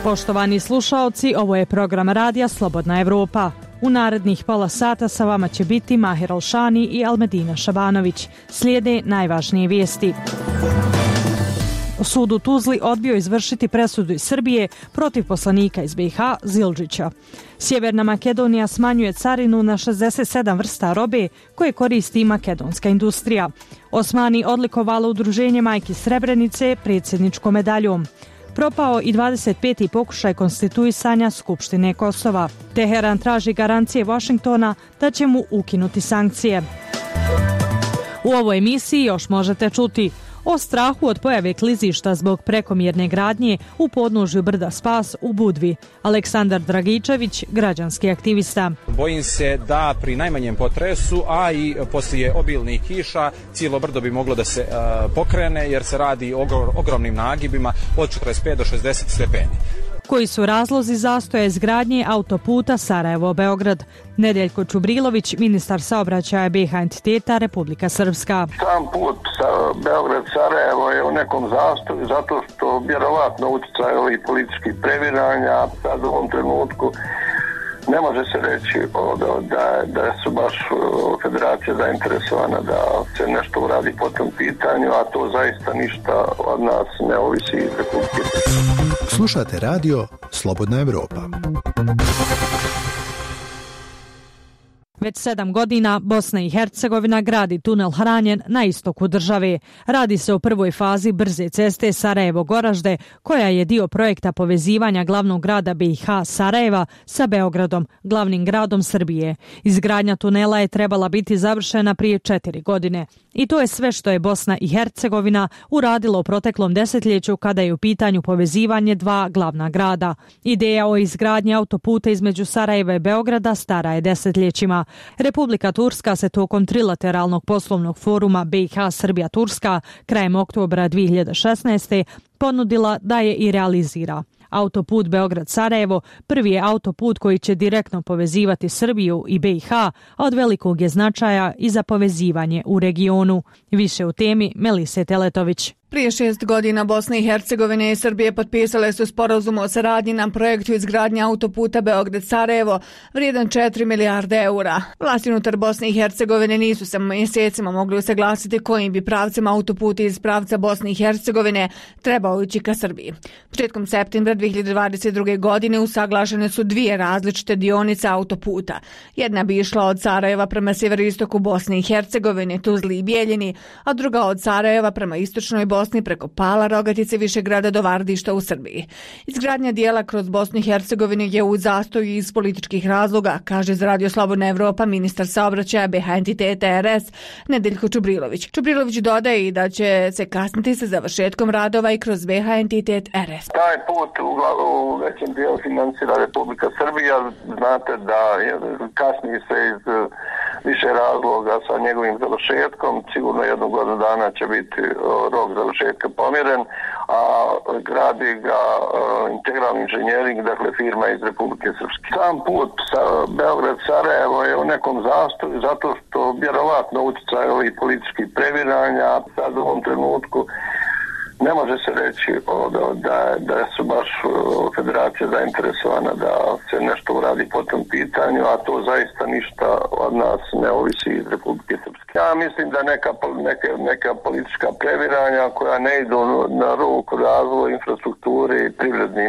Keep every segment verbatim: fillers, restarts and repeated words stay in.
Poštovani slušaoci, ovo je program radija Slobodna Evropa. U narednih pola sata sa vama će biti Mahir Alšani i Almedina Šabanović. Slijede najvažnije vijesti. Sud u Tuzli odbio izvršiti presudu iz Srbije protiv poslanika iz B i H Zildžića. Sjeverna Makedonija smanjuje carinu na šezdeset sedam vrsta robe koje koristi makedonska industrija. Osmani odlikovala Udruženje Majki Srebrenice predsjedničkom medaljom. Propao i dvadeset peti pokušaj konstituisanja Skupštine Kosova. Teheran traži garancije Vašingtona da će mu ukinuti sankcije. U ovoj emisiji još možete čuti o strahu od pojave klizišta zbog prekomjerne gradnje u podnožju brda Spas u Budvi. Aleksandar Dragičević, građanski aktivista. Bojim se da pri najmanjem potresu, a i poslije obilnih kiša, cijelo brdo bi moglo da se uh, pokrene jer se radi o ogromnim nagibima od četrdeset pet do šezdeset stepeni. Koji su razlozi zastoja izgradnje autoputa Sarajevo-Beograd? Nedeljko Čubrilović, ministar saobraćaja B i H entiteta Republika Srpska. Sam put sa Beograd-Sarajevo je u nekom zastoju zato što vjerovatno utjecaj ovih političkih previranja. Sad u ovom trenutku ne može se reći da, da su baš federacija zainteresovana da se nešto uradi po tom pitanju, a to zaista ništa od nas ne ovisi iz Republike. Slušate radio Slobodna Evropa. Već sedam godina Bosna i Hercegovina gradi tunel Hranjen na istoku države. Radi se o prvoj fazi brze ceste Sarajevo-Goražde, koja je dio projekta povezivanja glavnog grada B i H Sarajeva sa Beogradom, glavnim gradom Srbije. Izgradnja tunela je trebala biti završena prije četiri godine. I to je sve što je Bosna i Hercegovina uradila u proteklom desetljeću kada je u pitanju povezivanje dva glavna grada. Ideja o izgradnji autoputa između Sarajeva i Beograda stara je desetljećima. Republika Turska se tokom trilateralnog poslovnog foruma B i H Srbija-Turska krajem oktobra dvije hiljade šesnaeste. ponudila da je i realizira. Autoput Beograd-Sarajevo prvi je autoput koji će direktno povezivati Srbiju i B i H, a od velikog je značaja i za povezivanje u regionu. Više u temi Melise Teletović. Prije šest godina Bosna i Hercegovina i Srbije potpisale su sporazum o saradnji na projektu izgradnje autoputa Beograd-Sarajevo vrijedan četiri milijarde eura. Vlasti unutar Bosne i Hercegovine nisu se mjesecima mogli usaglasiti kojim bi pravcem autoputa iz pravca Bosne i Hercegovine trebao ići ka Srbiji. Početkom septembra dvije hiljade dvadeset druge. godine usaglašene su dvije različite dionice autoputa. Jedna bi išla od Sarajeva prema sjeveroistoku Bosne i Hercegovine, Tuzli i Bijeljini, a druga od Sarajeva prema istočnoj Bosni preko Pala, Rogatice, Višegrada do Vardišta u Srbiji. Izgradnja dijela kroz Bosnu i Hercegovinu je u zastoju iz političkih razloga, kaže za Radio Slobodna Evropa ministar saobraćaja B i H entiteta R S Nedeljko Čubrilović. Čubrilović dodaje i da će se kasniti sa završetkom radova i kroz B i H entitet R S. Taj put u, u većem dijelu financira Republika Srbija. Znate da kasni se iz više razloga sa njegovim završetkom. Sigurno jednu godinu dana će biti rok završetka pomjeren, a gradi ga integralni inženjering, dakle firma iz Republike Srpske. Sam put sa Beograd-Sarajevo je u nekom zastoju zato što vjerovatno utjecaj ovih političkih previranja. Sad u ovom trenutku ne može se reći da, da su baš federacija zainteresovana da se nešto uradi po tom pitanju, a to zaista ništa od nas ne ovisi iz Republike Srpske. Ja mislim da neka, neka, neka politička previranja koja ne idu na ruku razvoju infrastrukture i privrednim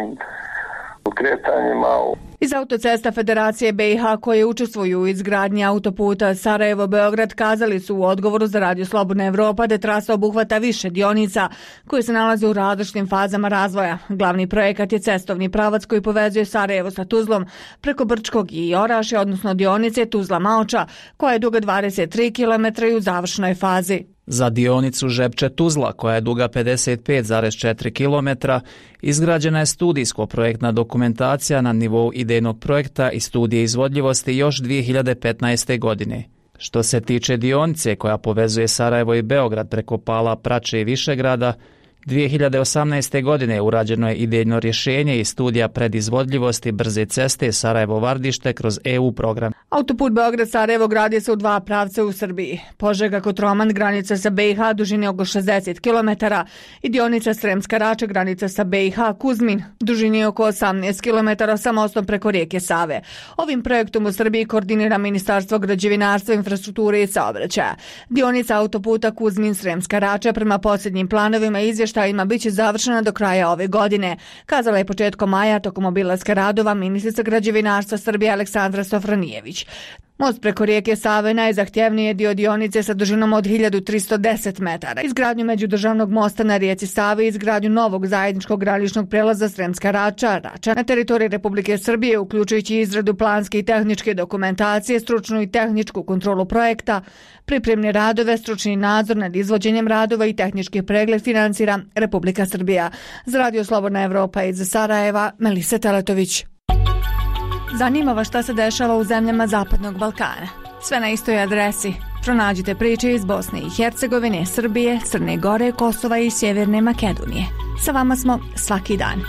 kretanjima. Iz autocesta Federacije B i H koje učestvuju u izgradnji autoputa Sarajevo-Beograd kazali su u odgovoru za Radio Slobodna Evropa da trasa obuhvata više dionica koje se nalaze u različitim fazama razvoja. Glavni projekat je cestovni pravac koji povezuje Sarajevo sa Tuzlom preko Brčkog i Orašja, odnosno dionice Tuzla-Maoča, koja je duga dvadeset tri kilometra i u završnoj fazi. Za dionicu Žepče-Tuzla, koja je duga pedeset pet zarez četiri kilometra, izgrađena je studijsko-projektna dokumentacija na nivou idejnog projekta i studije izvodljivosti još dvije hiljade petnaeste. godine. Što se tiče dionice koja povezuje Sarajevo i Beograd preko Pala, Prače i Višegrada, dvije hiljade osamnaeste. godine urađeno je idejno rješenje i studija predizvodljivosti brze ceste Sarajevo-Vardište kroz E U program. Autoput Beograd-Sarajevo gradi se u dva pravca u Srbiji. Požega-Kotroman, granica sa B i H, dužine oko šezdeset kilometara i dionica Sremska Rača, granica sa B i H, Kuzmin, dužine oko osamnaest kilometara sa mostom preko rijeke Save. Ovim projektom u Srbiji koordinira Ministarstvo građevinarstva, infrastrukture i saobraćaja. Dionica autoputa Kuzmin-Sremska Rača prema posljednjim planovima i izvještajima biće završena do kraja ove godine, kazala je početkom maja tokom obilaska radova ministrica građevinarstva Srbije Aleksandra Sofronijević. Most preko rijeke Save najzahtjevniji je dio dionice sa dužinom od hiljadu tristo deset metara. Izgradnju međudržavnog mosta na rijeci Savi i izgradnju novog zajedničkog graničnog prelaza Sremska Rača, Rača na teritoriji Republike Srbije, uključujući izradu planske i tehničke dokumentacije, stručnu i tehničku kontrolu projekta, pripremne radove, stručni nadzor nad izvođenjem radova i tehnički pregled financira Republika Srbija. Za Radio Slobodna Evropa iz Sarajeva, Melisa Teletović. Zanima vas šta se dešava u zemljama Zapadnog Balkana? Sve na istoj adresi. Pronađite priče iz Bosne i Hercegovine, Srbije, Crne Gore, Kosova i Sjeverne Makedonije. Sa vama smo svaki dan.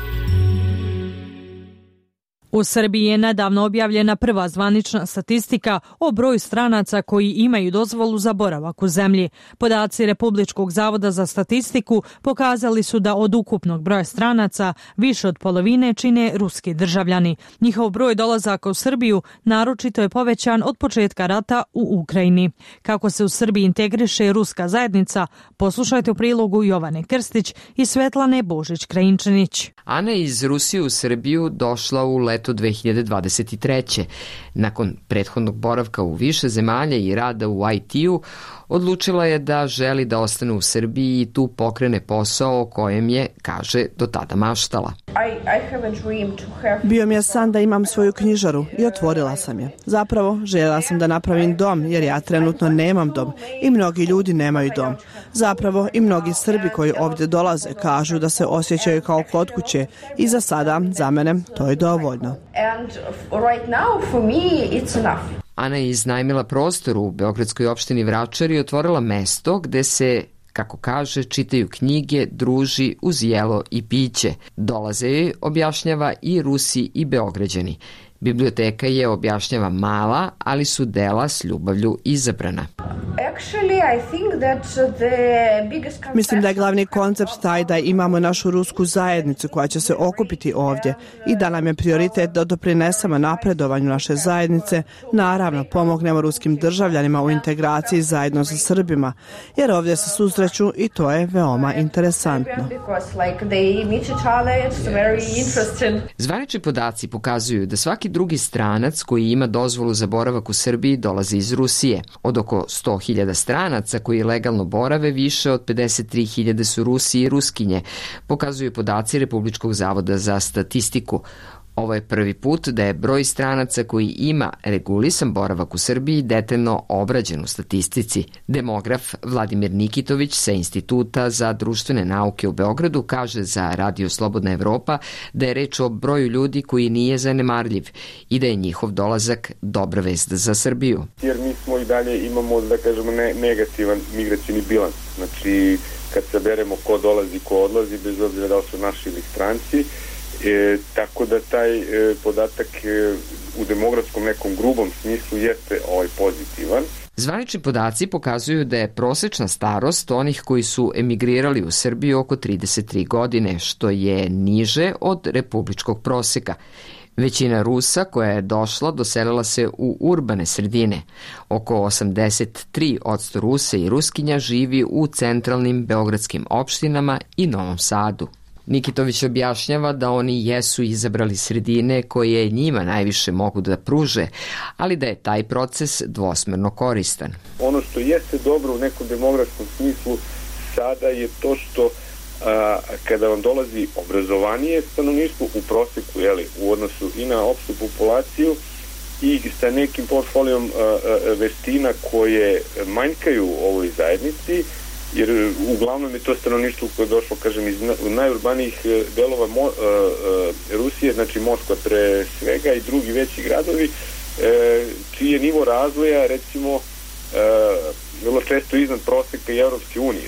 U Srbiji je nedavno objavljena prva zvanična statistika o broju stranaca koji imaju dozvolu za boravak u zemlji. Podaci Republičkog zavoda za statistiku pokazali su da od ukupnog broja stranaca više od polovine čine ruski državljani. Njihov broj dolazaka u Srbiju naročito je povećan od početka rata u Ukrajini. Kako se u Srbiji integriše ruska zajednica, poslušajte u prilogu Jovane Krstić i Svetlane Božić-Krajinčanić. Ana je iz Rusije u Srbiju došla u leto dve hiljade dvadeset treće. Nakon prethodnog boravka u više zemalja i rada u I T-u, odlučila je da želi da ostane u Srbiji i tu pokrene posao o kojem je, kaže, do tada maštala. Bio mi je san da imam svoju knjižaru i otvorila sam je. Zapravo, željela sam da napravim dom jer ja trenutno nemam dom i mnogi ljudi nemaju dom. Zapravo i mnogi Srbi koji ovdje dolaze kažu da se osjećaju kao kod kuće i za sada, za mene, to je dovoljno. Ana je iznajmila prostor u beogradskoj opštini Vračar i otvorila mesto gde se, kako kaže, čitaju knjige, druži uz jelo i piće. Dolaze joj, objašnjava, i Rusi i Beograđani. Biblioteka je, objašnjava, mala, ali su dela s ljubavlju izabrana. Mislim da je glavni koncept taj da imamo našu rusku zajednicu koja će se okupiti ovdje i da nam je prioritet da doprinesemo napredovanju naše zajednice, naravno pomognemo ruskim državljanima u integraciji zajedno sa Srbima, jer ovdje se susreću i to je veoma interesantno. Zvanični podaci pokazuju da svaki drugi stranac koji ima dozvolu za boravak u Srbiji dolazi iz Rusije. Od oko sto hiljada stranaca koji legalno borave, više od pedeset tri hiljade su Rusi i Ruskinje, pokazuju podaci Republičkog zavoda za statistiku. Ovo je prvi put da je broj stranaca koji ima regulisan boravak u Srbiji detaljno obrađen u statistici. Demograf Vladimir Nikitović sa Instituta za društvene nauke u Beogradu kaže za Radio Slobodna Evropa da je reč o broju ljudi koji nije zanemarljiv i da je njihov dolazak dobra vest za Srbiju. Jer mi smo i dalje imamo, da kažemo, ne, negativan migracijni bilans. Znači, kad saberemo ko dolazi, ko odlazi, bez obzira da li su naši ili stranci, E, tako da taj e, podatak e, u demografskom nekom grubom smislu jeste ovaj pozitivan. Zvanični podaci pokazuju da je prosečna starost onih koji su emigrirali u Srbiju oko trideset tri godine, što je niže od republičkog proseka. Većina Rusa koja je došla doselila se u urbane sredine. Oko osamdeset tri posto Rusa i Ruskinja živi u centralnim beogradskim opštinama i Novom Sadu. Nikitović objašnjava da oni jesu izabrali sredine koje njima najviše mogu da pruže, ali da je taj proces dvosmerno koristan. Ono što jeste dobro u nekom demografskom smislu sada je to što a, kada vam dolazi obrazovanije stanovništvo u proseku, jeli, u odnosu i na opštu populaciju i sa nekim portfolijom a, a, veština koje manjkaju u ovoj zajednici, jer uglavnom je to stanovništvo koje je došlo, kažem, iz najurbanijih delova Mo, uh, uh, Rusije, znači Moskva pre svega i drugi veći gradovi, uh, čiji je nivo razvoja, recimo, uh, vrlo često iznad proseka i Evropske unije.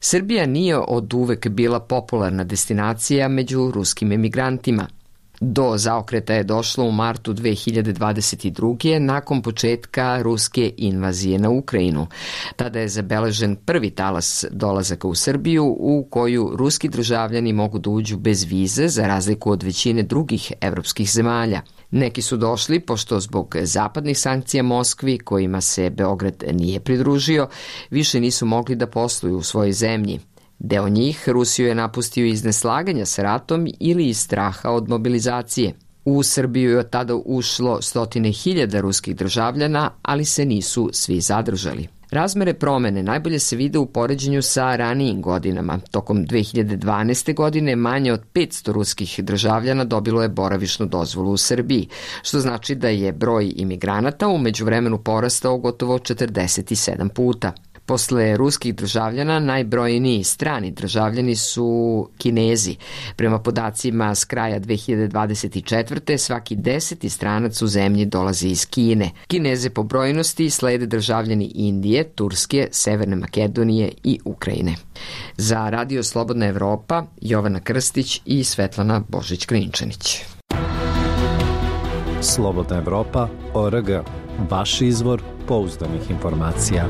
Srbija nije od uvek bila popularna destinacija među ruskim emigrantima. Do zaokreta je došlo u martu dve hiljade dvadeset druge. nakon početka ruske invazije na Ukrajinu. Tada je zabeležen prvi talas dolazaka u Srbiju u koju ruski državljani mogu da uđu bez vize za razliku od većine drugih evropskih zemalja. Neki su došli pošto zbog zapadnih sankcija Moskvi, kojima se Beograd nije pridružio, više nisu mogli da posluju u svojoj zemlji. Deo njih Rusiju je napustio iz neslaganja sa ratom ili iz straha od mobilizacije. U Srbiju je od tada ušlo stotine hiljada ruskih državljana, ali se nisu svi zadržali. Razmere promene najbolje se vide u poređenju sa ranijim godinama. Tokom dve hiljade dvanaeste. godine manje od petsto ruskih državljana dobilo je boravišnu dozvolu u Srbiji, što znači da je broj imigranata u međuvremenu porastao gotovo četrdeset sedam puta. Posle ruskih državljana najbrojniji strani državljani su Kinezi. Prema podacima s kraja dve hiljade dvadeset četvrte. svaki deseti stranac u zemlji dolazi iz Kine. Kineze po brojnosti slede državljani Indije, Turske, Severne Makedonije i Ukrajine. Za Radio Slobodna Evropa, Jovana Krstić i Svetlana Božić-Krinčanić. Slobodna Evropa, O R G. Vaš izvor pouzdanih informacija.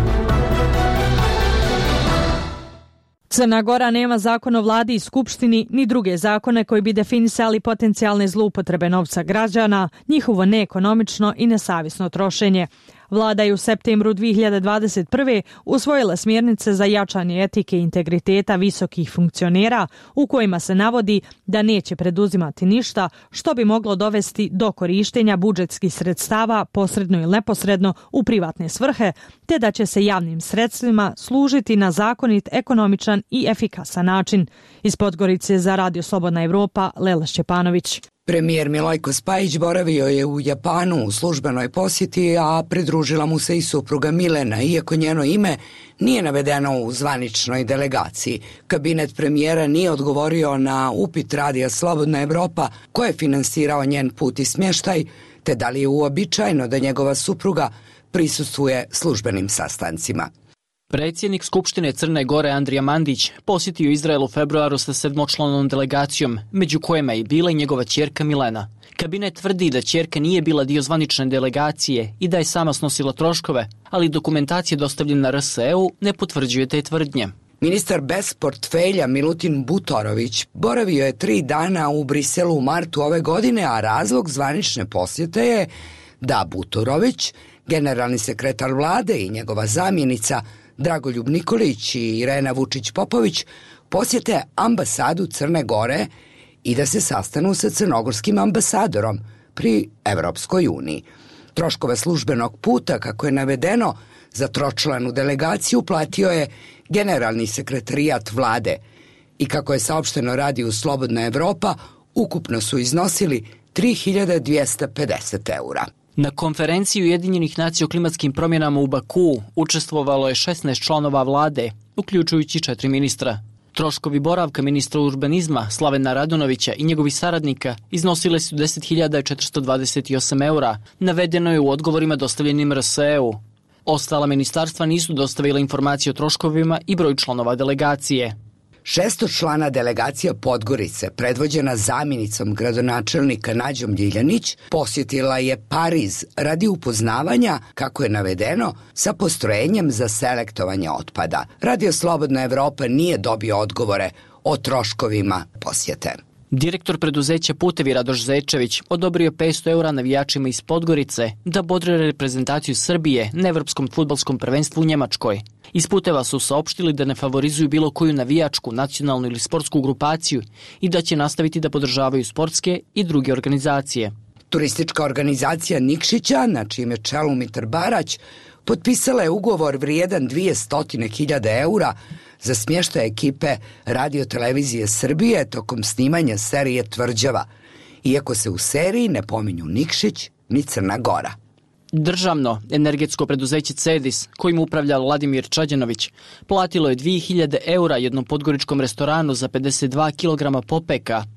Crna Gora nema zakon o vladi i skupštini ni druge zakone koji bi definisali potencijalne zloupotrebe novca građana, njihovo neekonomično i nesavjesno trošenje. Vlada je u septembru dve hiljade dvadeset prve. usvojila smjernice za jačanje etike i integriteta visokih funkcionera u kojima se navodi da neće preduzimati ništa što bi moglo dovesti do korištenja budžetskih sredstava posredno ili neposredno u privatne svrhe, te da će se javnim sredstvima služiti na zakonit, ekonomičan i efikasan način. Iz Podgorice za Radio Slobodna Evropa, Lela Šćepanović. Premijer Milojko Spajić boravio je u Japanu u službenoj posjeti, a pridružila mu se i supruga Milena, iako njeno ime nije navedeno u zvaničnoj delegaciji. Kabinet premijera nije odgovorio na upit Radija Slobodna Evropa ko je finansirao njen put i smještaj, te da li je uobičajeno da njegova supruga prisustvuje službenim sastancima. Predsjednik Skupštine Crne Gore Andrija Mandić posjetio Izrael u februaru sa sedmočlanom delegacijom, među kojima je i bila i njegova ćerka Milena. Kabinet tvrdi da ćerka nije bila dio zvanične delegacije i da je sama snosila troškove, ali dokumentacija dostavljena R S E-u ne potvrđuje te tvrdnje. Ministar bez portfelja Milutin Butorović boravio je tri dana u Briselu u martu ove godine, a razlog zvanične posjete je da Butorović, generalni sekretar vlade i njegova zamjenica Dragoljub Nikolić i Irena Vučić-Popović posjete ambasadu Crne Gore i da se sastanu sa crnogorskim ambasadorom pri Evropskoj uniji. Troškove službenog puta, kako je navedeno, za tročlanu delegaciju platio je generalni sekretarijat vlade i kako je saopšteno Radiju Slobodna Evropa, ukupno su iznosili tri hiljade dvjesto pedeset eura. Na konferenciji Ujedinjenih nacija o klimatskim promjenama u Bakuu učestvovalo je šesnaest članova vlade, uključujući četiri ministra. Troškovi boravka ministra urbanizma Slavena Radunovića i njegovih saradnika iznosile su deset hiljada četiristo dvadeset osam eura, navedeno je u odgovorima dostavljenim R S E-u. Ostala ministarstva nisu dostavila informacije o troškovima i broju članova delegacije. Šestočlana delegacija Podgorice, predvođena zamjenicom gradonačelnika Nađom Ljiljanić, posjetila je Pariz radi upoznavanja, kako je navedeno, sa postrojenjem za selektovanje otpada. Radio Slobodna Evropa nije dobio odgovore o troškovima posjete. Direktor preduzeća Putevi Radoš Zečević odobrio petsto eura navijačima iz Podgorice da bodre reprezentaciju Srbije na Evropskom fudbalskom prvenstvu u Njemačkoj. Iz Puteva su saopštili da ne favorizuju bilo koju navijačku, nacionalnu ili sportsku grupaciju i da će nastaviti da podržavaju sportske i druge organizacije. Turistička organizacija Nikšića, na čijem je čelu Mitar Barać, potpisala je ugovor vrijedan dvjesto hiljada eura za smještaj ekipe Radio Televizije Srbije tokom snimanja serije Tvrđava, iako se u seriji ne pominju Nikšić ni Crna Gora. Državno energetsko preduzeće Cedis, kojim upravlja Vladimir Čađanović, platilo je dvije hiljade eura jednom podgoričkom restoranu za pedeset dva kilograma popeka.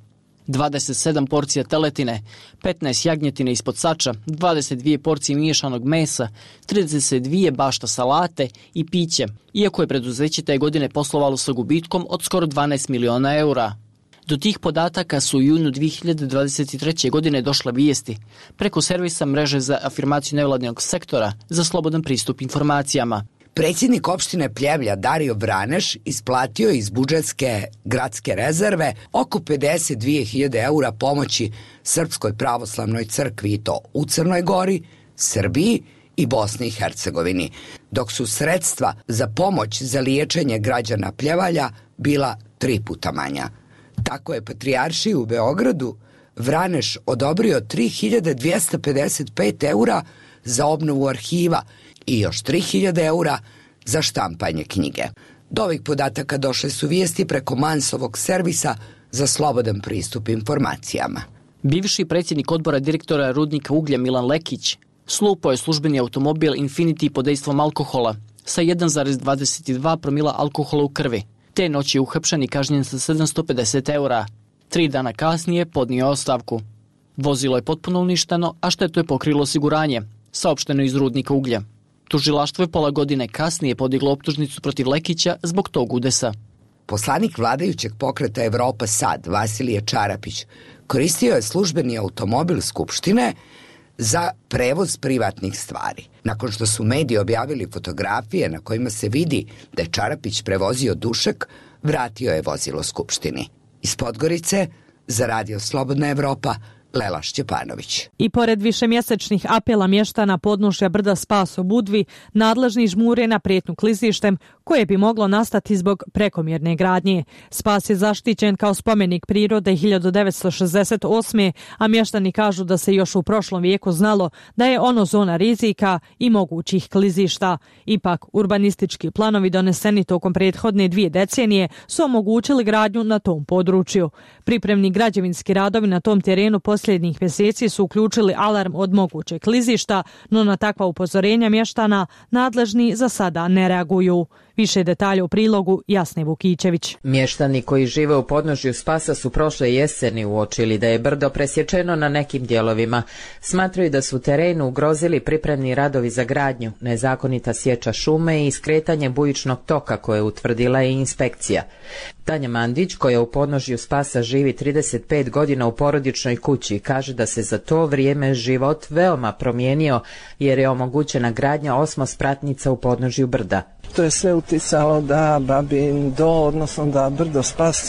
dvadeset sedam porcija teletine, petnaest jagnjetine ispod sača, dvadeset dvije porcije miješanog mesa, trideset dvije bašta salate i piće, iako je preduzeće te godine poslovalo sa gubitkom od skoro dvanaest miliona eura. Do tih podataka su u junu dvije hiljade dvadeset treće. godine došle vijesti preko servisa mreže za afirmaciju nevladinog sektora za slobodan pristup informacijama. Predsjednik opštine Pljevlja Dario Vraneš isplatio iz budžetske gradske rezerve oko pedeset dvije hiljade eura pomoći Srpskoj pravoslavnoj crkvi i to u Crnoj Gori, Srbiji i Bosni i Hercegovini, dok su sredstva za pomoć za liječenje građana Pljevalja bila tri puta manja. Tako je Patrijaršiji u Beogradu Vraneš odobrio tri hiljade dvjesto pedeset pet eura za obnovu arhiva i još tri hiljade eura za štampanje knjige. Do ovih podataka došle su vijesti preko Mansovog servisa za slobodan pristup informacijama. Bivši predsjednik odbora direktora rudnika uglja Milan Lekić slupao je službeni automobil Infiniti pod dejstvom alkohola sa jedan zarez dvadeset dva promila alkohola u krvi. Te noći je uhapšen i kažnjen sa sedamsto pedeset eura. Tri dana kasnije podnio ostavku. Vozilo je potpuno uništeno, a štetu je pokrilo osiguranje, saopšteno iz rudnika uglja. Tužilaštvo je pola godine kasnije podiglo optužnicu protiv Lekića zbog tog udesa. Poslanik vladajućeg pokreta Evropa Sad, Vasilije Čarapić, koristio je službeni automobil Skupštine za prevoz privatnih stvari. Nakon što su mediji objavili fotografije na kojima se vidi da je Čarapić prevozio dušek, vratio je vozilo Skupštini. Iz Podgorice, za Radio Slobodna Evropa, Lela Šćepanović. I pored višemjesečnih apela mještana podnožja brda Spas u Budvi, nadležni žmure na prijetnju klizištem koje bi moglo nastati zbog prekomjerne gradnje. Spas je zaštićen kao spomenik prirode hiljadu devetsto šezdeset osme. a mještani kažu da se još u prošlom vijeku znalo da je ono zona rizika i mogućih klizišta. Ipak, urbanistički planovi doneseni tokom prethodne dvije decenije su omogućili gradnju na tom području. Pripremni građevinski radovi na tom terenu posljednjih mjeseci su uključili alarm od mogućeg klizišta, no na takva upozorenja mještana nadležni za sada ne reaguju. Više detalja u prilogu Jasne Vukićević. Mještani koji žive u podnožju Spasa su prošle jeseni uočili da je brdo presječeno na nekim dijelovima. Smatraju da su terenu ugrozili pripremni radovi za gradnju, nezakonita sječa šume i skretanje bujičnog toka koje je utvrdila i inspekcija. Tanja Mandić, koja u podnožju Spasa živi trideset pet godina u porodičnoj kući, kaže da se za to vrijeme život veoma promijenio jer je omogućena gradnja osmospratnica u podnožju brda. To je sve uticalo da Babin do, odnosno da brdo Spas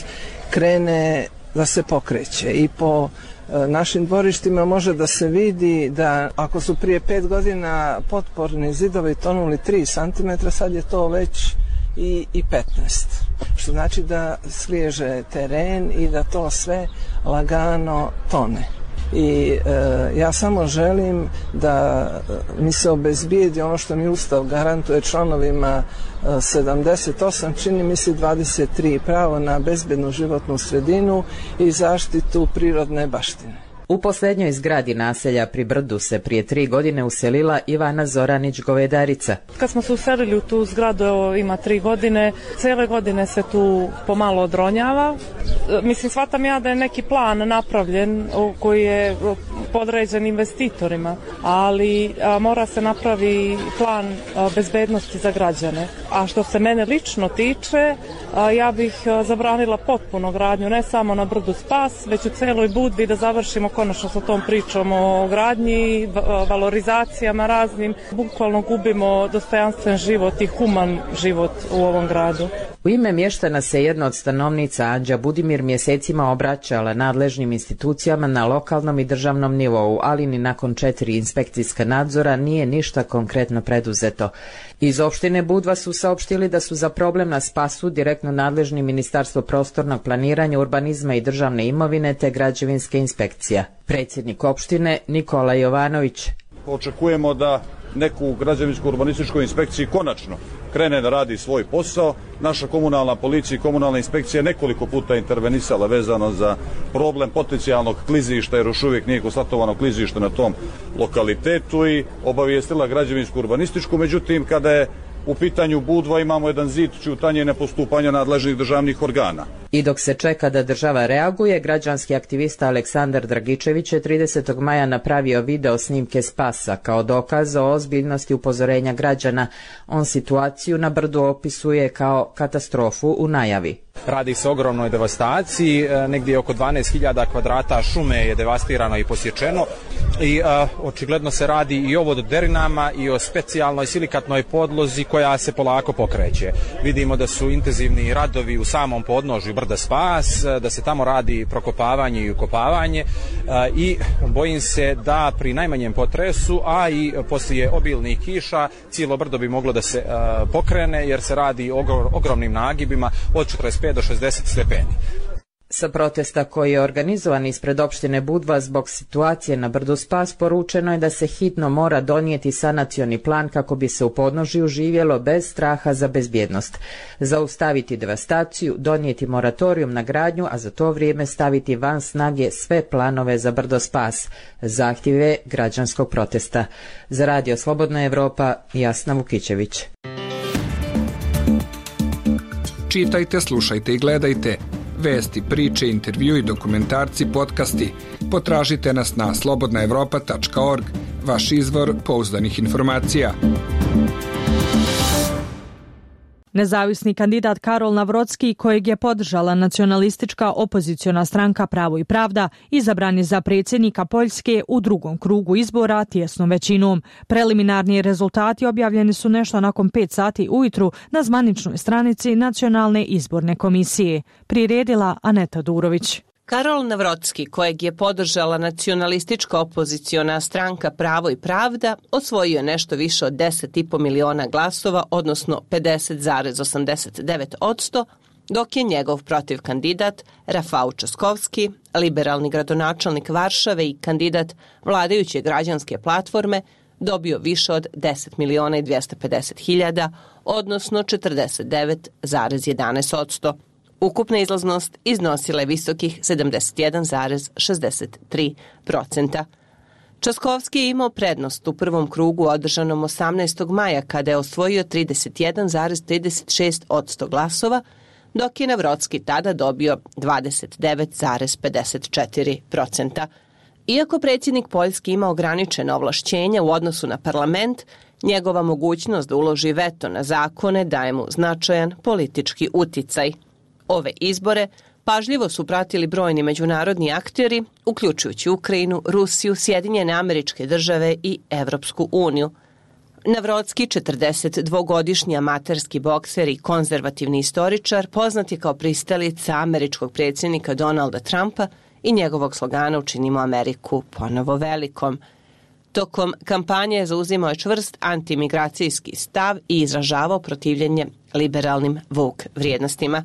krene da se pokreće i po e, našim dvorištima može da se vidi da ako su prije pet godina potporni zidovi tonuli tri centimetra, sad je to već i, i petnaest. Što znači da sliježe teren i da to sve lagano tone. I e, ja samo želim da mi se obezbijedi ono što mi Ustav garantuje članovima e, sedamdeset osam, čini mi se dvadeset tri, pravo na bezbednu životnu sredinu i zaštitu prirodne baštine. U posljednjoj zgradi naselja pri brdu se prije tri godine uselila Ivana Zoranić-Govedarica. Kad smo se uselili u tu zgradu, evo, ima tri godine, cijele godine se tu pomalo odronjava. Mislim, shvatam ja da je neki plan napravljen koji je podređen investitorima, ali a, mora se napravi plan a, bezbednosti za građane. A što se mene lično tiče, a, ja bih a, zabranila potpuno gradnju, ne samo na brdu Spas, već u celoj Budvi, da završimo konačno sa tom pričom o gradnji, valorizacijama raznim. Bukvalno gubimo dostojanstven život i human život u ovom gradu. U ime mještana se jedna od stanovnica, Anđa Budimir, mjesecima obraćala nadležnim institucijama na lokalnom i državnom nivou, ali ni nakon četiri inspekcijska nadzora nije ništa konkretno preduzeto. Iz opštine Budva su saopštili da su za problem na Spasu direktno nadležni Ministarstvo prostornog planiranja, urbanizma i državne imovine te građevinske inspekcija. Predsjednik opštine Nikola Jovanović. Očekujemo da neku građevinsku urbanističkoj inspekciji konačno krene da radi svoj posao. Naša komunalna policija i komunalna inspekcija nekoliko puta intervenisala vezano za problem potencijalnog klizišta, jer još uvijek nije konstatovano klizište na tom lokalitetu, i obavijestila građevinsku urbanističku. Međutim, kada je u pitanju Budva, imamo jedan zid ćutanja i nepostupanja nadležnih državnih organa. I dok se čeka da država reaguje, građanski aktivista Aleksandar Dragičević je tridesetog maja napravio video snimke spasa kao dokaz o ozbiljnosti upozorenja građana. On situaciju na brdu opisuje kao katastrofu u najavi. Radi se o ogromnoj devastaciji, negdje oko dvanaest hiljada kvadrata šume je devastirano i posječeno i a, očigledno se radi i o vododerinama i o specijalnoj silikatnoj podlozi koja se polako pokreće. Vidimo da su intenzivni radovi u samom podnožju brda Spas, da se tamo radi prokopavanje i ukopavanje a, i bojim se da pri najmanjem potresu, a i poslije obilnih kiša, cijelo brdo bi moglo da se a, pokrene jer se radi o ogromnim nagibima od četrdeset pet do šezdeset stepeni. Sa protesta koji je organizovan ispred opštine Budva zbog situacije na brdu Spas poručeno je da se hitno mora donijeti sanacioni plan kako bi se u podnožju živjelo bez straha za bezbjednost. Zaustaviti devastaciju, donijeti moratorium na gradnju, a za to vrijeme staviti van snage sve planove za brdo Spas. Zahtjeve građanskog protesta. Za Radio Slobodna Evropa, Jasna Vukićević. Čitajte, slušajte i gledajte. Vesti, priče, intervju i dokumentarci, podcasti. Potražite nas na slobodna evropa tačka org, vaš izvor pouzdanih informacija. Nezavisni kandidat Karol Navrocki, kojeg je podržala nacionalistička opoziciona stranka Pravo i pravda, izabran je za predsjednika Poljske u drugom krugu izbora tjesnom većinom. Preliminarni rezultati objavljeni su nešto nakon pet sati ujutru na zvaničnoj stranici Nacionalne izborne komisije. Priredila Aneta Durović. Karol Navrocki, kojeg je podržala nacionalistička opoziciona stranka Pravo i pravda, osvojio je nešto više od deset i po miliona glasova, odnosno pedeset zarez osamdeset devet posto, dok je njegov protiv kandidat Rafał Trzaskowski, liberalni gradonačelnik Varšave i kandidat vladajuće građanske platforme, dobio više od deset miliona i dvjesto pedeset hiljada, odnosno četrdeset devet zarez jedanaest posto. Ukupna izlaznost iznosila je visokih sedamdeset jedan zarez šezdeset tri posto. Trzaskowski je imao prednost u prvom krugu održanom osamnaestog maja kada je osvojio trideset jedan zarez trideset šest posto glasova, dok je Navrocki tada dobio dvadeset devet zarez pedeset četiri posto. Iako predsjednik Poljske ima ograničena ovlašćenja u odnosu na parlament, njegova mogućnost da uloži veto na zakone daje mu značajan politički uticaj. Ove izbore pažljivo su pratili brojni međunarodni akteri, uključujući Ukrajinu, Rusiju, Sjedinjene Američke Države i Evropsku uniju. Navrocki, četrdesetdvogodišnji amaterski bokser i konzervativni istoričar, poznat je kao pristalica američkog predsjednika Donalda Trumpa i njegovog slogana Učinimo Ameriku ponovo velikom. Tokom kampanje je zauzimao čvrst antimigracijski stav i izražavao protivljenje liberalnim woke vrijednostima.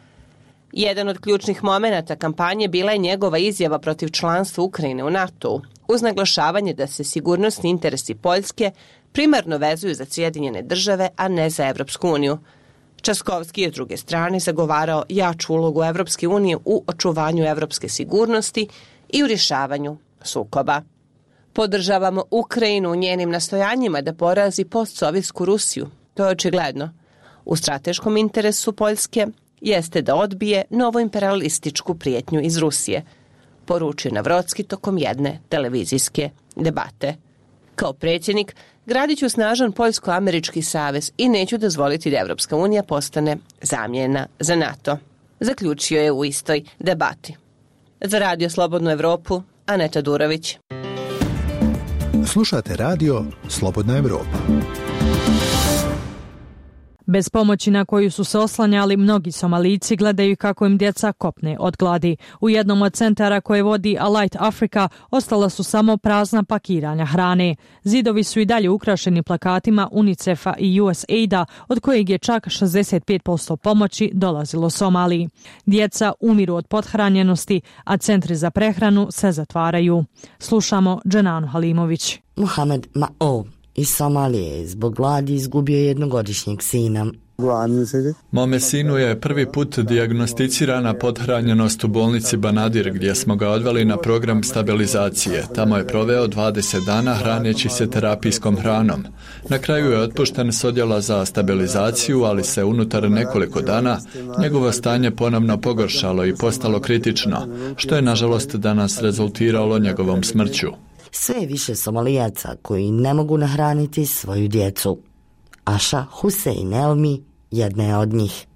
Jedan od ključnih momenata kampanje bila je njegova izjava protiv članstva Ukrajine u NATO-u, uz naglašavanje da se sigurnosni interesi Poljske primarno vezuju za Sjedinjene države, a ne za Evropsku uniju. Trzaskowski je s druge strane zagovarao jaču ulogu Evropske unije u očuvanju evropske sigurnosti i u rješavanju sukoba. Podržavamo Ukrajinu u njenim nastojanjima da porazi postsovjetsku Rusiju. To je očigledno. U strateškom interesu Poljske jeste da odbije novoimperialističku prijetnju iz Rusije, poručio Navrocki tokom jedne televizijske debate. Kao predsjednik, gradit ću snažan poljsko-američki savez i neću dozvoliti da Evropska unija postane zamjena za NATO, zaključio je u istoj debati. Za Radio Slobodnu Evropu, Aneta Durović. Slušate radio Slobodna Evropa. Bez pomoći na koju su se oslanjali, mnogi Somalijci gledaju kako im djeca kopne od gladi. U jednom od centara koje vodi Alight Africa ostala su samo prazna pakiranja hrane. Zidovi su i dalje ukrašeni plakatima UNICEF-a i U S A I D-a, od kojeg je čak šezdeset pet posto pomoći dolazilo Somaliji. Djeca umiru od pothranjenosti, a centri za prehranu se zatvaraju. Slušamo Dženanu Halimović. Mohamed Ma'o iz Somalije zbog gladi izgubio jednogodišnjeg sina. Mome sinu je prvi put dijagnosticirana pothranjenost u bolnici Banadir, gdje smo ga odveli na program stabilizacije. Tamo je proveo dvadeset dana hraneći se terapijskom hranom. Na kraju je otpušten s odjela za stabilizaciju, ali se unutar nekoliko dana njegovo stanje ponovno pogoršalo i postalo kritično, što je nažalost danas rezultiralo njegovom smrću. Sve je više Somalijaca koji ne mogu nahraniti svoju djecu. Aša Husein Elmi jedna je od njih.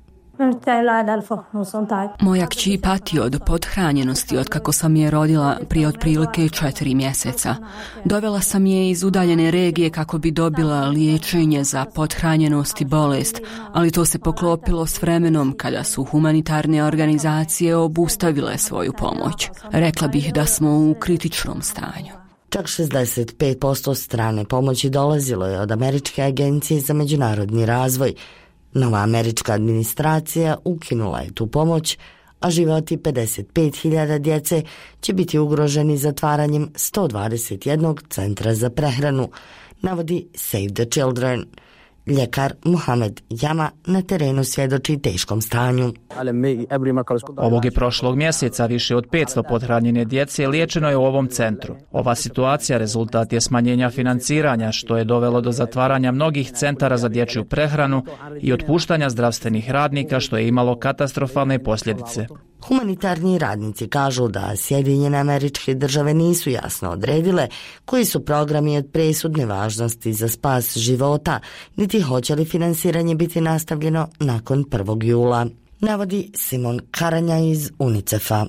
Moja kći pati od pothranjenosti od kako sam je rodila prije otprilike četiri mjeseca. Dovela sam je iz udaljene regije kako bi dobila liječenje za pothranjenost i bolest, ali to se poklopilo s vremenom kada su humanitarne organizacije obustavile svoju pomoć. Rekla bih da smo u kritičnom stanju. Čak šezdeset pet posto strane pomoći dolazilo je od Američke agencije za međunarodni razvoj. Nova američka administracija ukinula je tu pomoć, a životi pedeset pet hiljada djece će biti ugroženi zatvaranjem sto dvadeset jednog centra za prehranu, navodi Save the Children. Ljekar Muhamed Jama na terenu svjedoči teškom stanju. Ovog je prošlog mjeseca više od petsto pothranjene djece liječeno je u ovom centru. Ova situacija rezultat je smanjenja financiranja, što je dovelo do zatvaranja mnogih centara za dječju prehranu i otpuštanja zdravstvenih radnika, što je imalo katastrofalne posljedice. Humanitarni radnici kažu da Sjedinjene Američke Države nisu jasno odredile koji su programi od presudne važnosti za spas života, niti hoće li finansiranje biti nastavljeno nakon prvog jula. Navodi Simon Karanja iz UNICEF-a.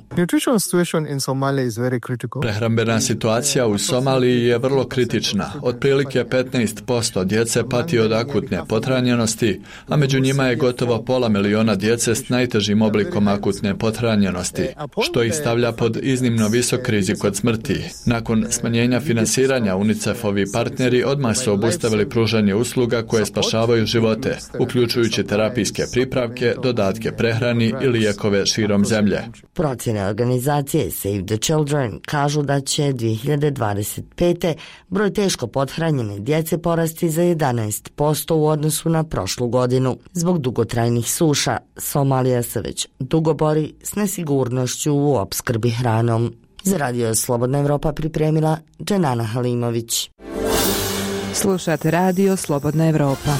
Prehrambena situacija u Somaliji je vrlo kritična. Otprilike petnaest posto djece pati od akutne pothranjenosti, a među njima je gotovo pola miliona djece s najtežim oblikom akutne pothranjenosti, što ih stavlja pod iznimno visok rizik od smrti. Nakon smanjenja finansiranja, UNICEF-ovi partneri odmah su obustavili pružanje usluga koje spašavaju živote, uključujući terapijske pripravke, dodatke prehrani i lijekove širom zemlje. Procjene organizacije Save the Children kažu da će dvije hiljade dvadeset pete. broj teško pothranjene djece porasti za jedanaest posto u odnosu na prošlu godinu. Zbog dugotrajnih suša, Somalija se već dugo bori s nesigurnošću u opskrbi hranom. Za radio Slobodna Evropa pripremila Dženana Halimović. Slušate radio Slobodna Evropa.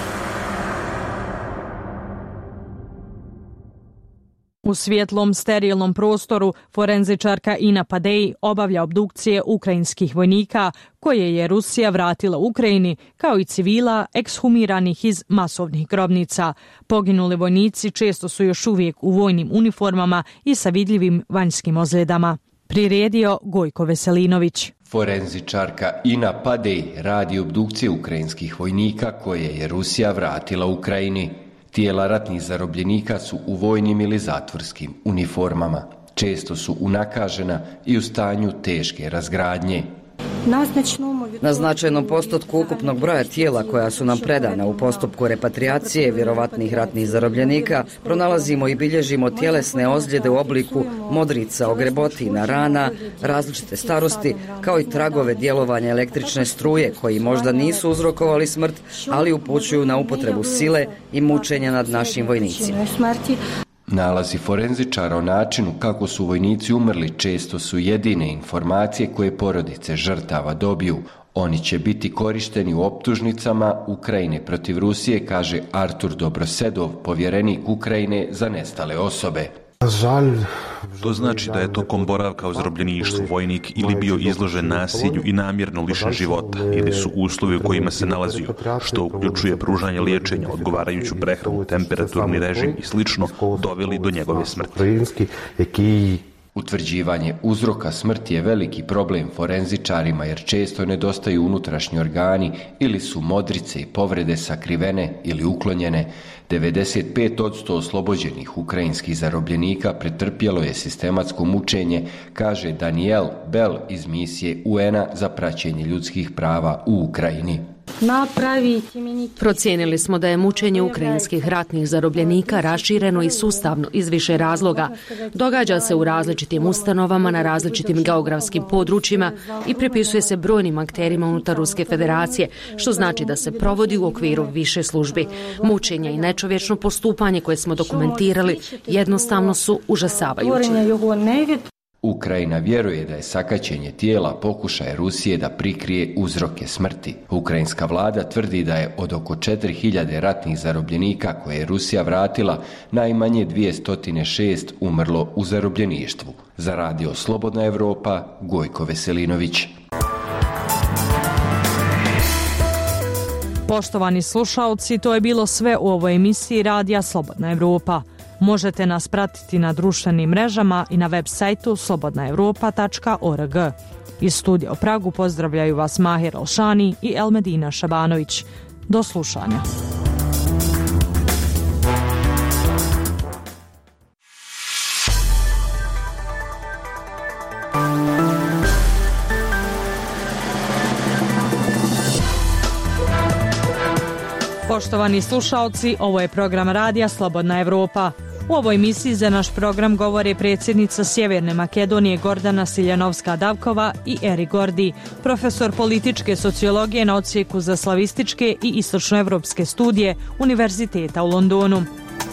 U svjetlom, sterilnom prostoru forenzičarka Ina Padej obavlja obdukcije ukrajinskih vojnika koje je Rusija vratila Ukrajini, kao i civila ekshumiranih iz masovnih grobnica. Poginuli vojnici često su još uvijek u vojnim uniformama i sa vidljivim vanjskim ozljedama. Priredio Gojko Veselinović. Forenzičarka Ina Padej radi obdukcije ukrajinskih vojnika koje je Rusija vratila Ukrajini. Tijela ratnih zarobljenika su u vojnim ili zatvorskim uniformama. Često su unakažena i u stanju teške razgradnje. Na značajnom postotku ukupnog broja tijela koja su nam predana u postupku repatriacije vjerovatnih ratnih zarobljenika pronalazimo i bilježimo tjelesne ozljede u obliku modrica, ogrebotina, rana, različite starosti, kao i tragove djelovanja električne struje koji možda nisu uzrokovali smrt, ali upućuju na upotrebu sile i mučenja nad našim vojnicima. Nalazi forenzičara o načinu kako su vojnici umrli često su jedine informacije koje porodice žrtava dobiju. Oni će biti korišteni u optužnicama Ukrajine protiv Rusije, kaže Artur Dobrosedov, povjerenik Ukrajine za nestale osobe. To znači da je tokom boravka u zarobljeništvu vojnik ili bio izložen nasilju i namjerno lišen života, ili su uslovi u kojima se nalazio, što uključuje pružanje liječenja, odgovarajuću prehranu, temperaturni režim i slično, doveli do njegove smrti. Utvrđivanje uzroka smrti je veliki problem forenzičarima jer često nedostaju unutrašnji organi ili su modrice i povrede sakrivene ili uklonjene. devedeset pet posto oslobođenih ukrajinskih zarobljenika pretrpjelo je sistematsko mučenje, kaže Daniel Bell iz misije U N-a za praćenje ljudskih prava u Ukrajini. Procijenili smo da je mučenje ukrajinskih ratnih zarobljenika rašireno i sustavno iz više razloga. Događa se u različitim ustanovama na različitim geografskim područjima i pripisuje se brojnim akterima unutar Ruske federacije, što znači da se provodi u okviru više službi. Mučenje i nečovječno postupanje koje smo dokumentirali jednostavno su užasavajuće. Ukrajina vjeruje da je sakaćenje tijela pokušaj Rusije da prikrije uzroke smrti. Ukrajinska vlada tvrdi da je od oko četiri hiljade ratnih zarobljenika koje je Rusija vratila, najmanje dvjesto šest umrlo u zarobljeništvu. Za radio Slobodna Evropa, Gojko Veselinović. Poštovani slušaoci, to je bilo sve u ovoj emisiji Radija Slobodna Evropa. Možete nas pratiti na društvenim mrežama i na web sajtu slobodna evropa tačka org. Iz studija u Pragu pozdravljaju vas Mahir Alšani i Elmedina Šabanović. Do slušanja. Poštovani slušaoci, ovo je program Radija Slobodna Evropa. U ovoj emisiji za naš program govore predsjednica Sjeverne Makedonije Gordana Siljanovska-Davkova i Eri Gordi, profesor političke sociologije na odsjeku za slavističke i istočnoevropske studije Univerziteta u Londonu.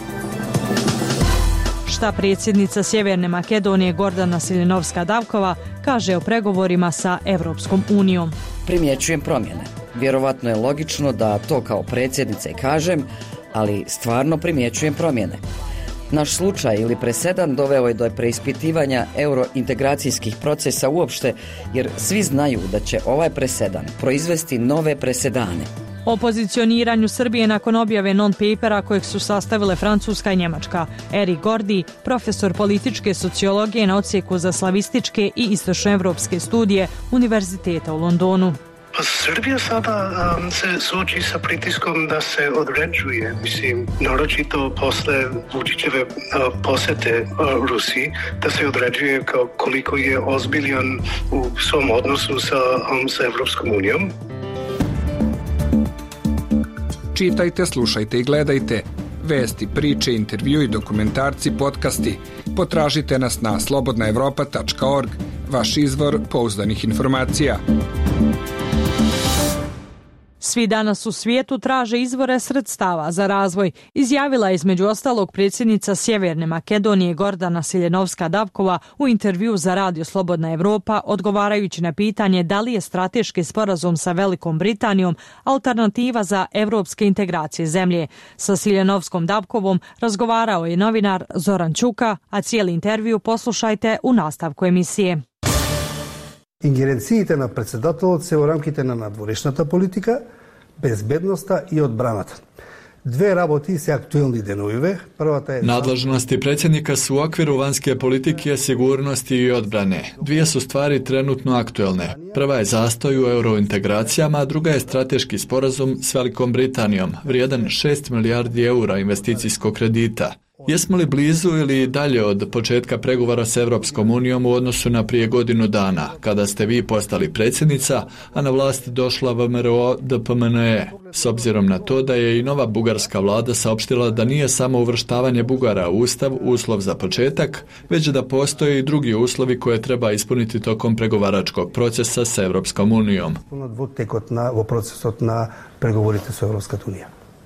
Šta predsjednica Sjeverne Makedonije Gordana Siljanovska-Davkova kaže o pregovorima sa Evropskom unijom? Primjećujem promjene. Vjerovatno je logično da to kao predsjednica i kažem, ali stvarno primjećujem promjene. Naš slučaj ili presedan doveo je do preispitivanja eurointegracijskih procesa uopšte, jer svi znaju da će ovaj presedan proizvesti nove presedane. O pozicioniranju Srbije nakon objave non-papera kojeg su sastavile Francuska i Njemačka. Eri Gordi, profesor političke sociologije na odsjeku za slavističke i istočnoevropske studije Univerziteta u Londonu. Pa Srbija sada um, se suoči sa pritiskom da se određuje, mislim, naročito posle Vučićeve uh, posete uh, Rusiji, da se određuje kao koliko je ozbiljan u svom odnosu sa, um, sa Evropskom unijom. Čitajte, slušajte i gledajte vesti, priče, intervju i dokumentarci, podcasti. Potražite nas na slobodna evropa tačka org, vaš izvor pouzdanih informacija. Svi danas u svijetu traže izvore sredstava za razvoj, izjavila je između ostalog predsjednica Sjeverne Makedonije Gordana Siljanovska-Davkova u intervju za Radio Slobodna Evropa, odgovarajući na pitanje da li je strateški sporazum sa Velikom Britanijom alternativa za evropske integracije zemlje. Sa Siljanovskom-Davkovom razgovarao je novinar Zoran Čuka, a cijeli intervju poslušajte u nastavku emisije. Ингеренциите на председателот се во рамките на надворешната политика, безбедноста и одбраната. Dve работи se aktuelni denovime. Prvata je... Nadležnosti predsjednika su u okviru vanjske politike, sigurnosti i odbrane. Dvije su stvari trenutno aktuelne. Prva je zastoj u eurointegracijama, a druga je strateški sporazum s Velikom Britanijom, vrijedan šest milijardi eura investicijskog kredita. Jesmo li blizu ili dalje od početka pregovora s Evropskom unijom u odnosu na prije godinu dana, kada ste vi postali predsjednica, a na vlast došla V M R O D P M N E, s obzirom na to da je i nova bugarska vlada saopštila da nije samo uvrštavanje Bugara u Ustav uslov za početak, već da postoje i drugi uslovi koje treba ispuniti tokom pregovaračkog procesa s Evropskom unijom. Во процесот на преговорите со Европската унија.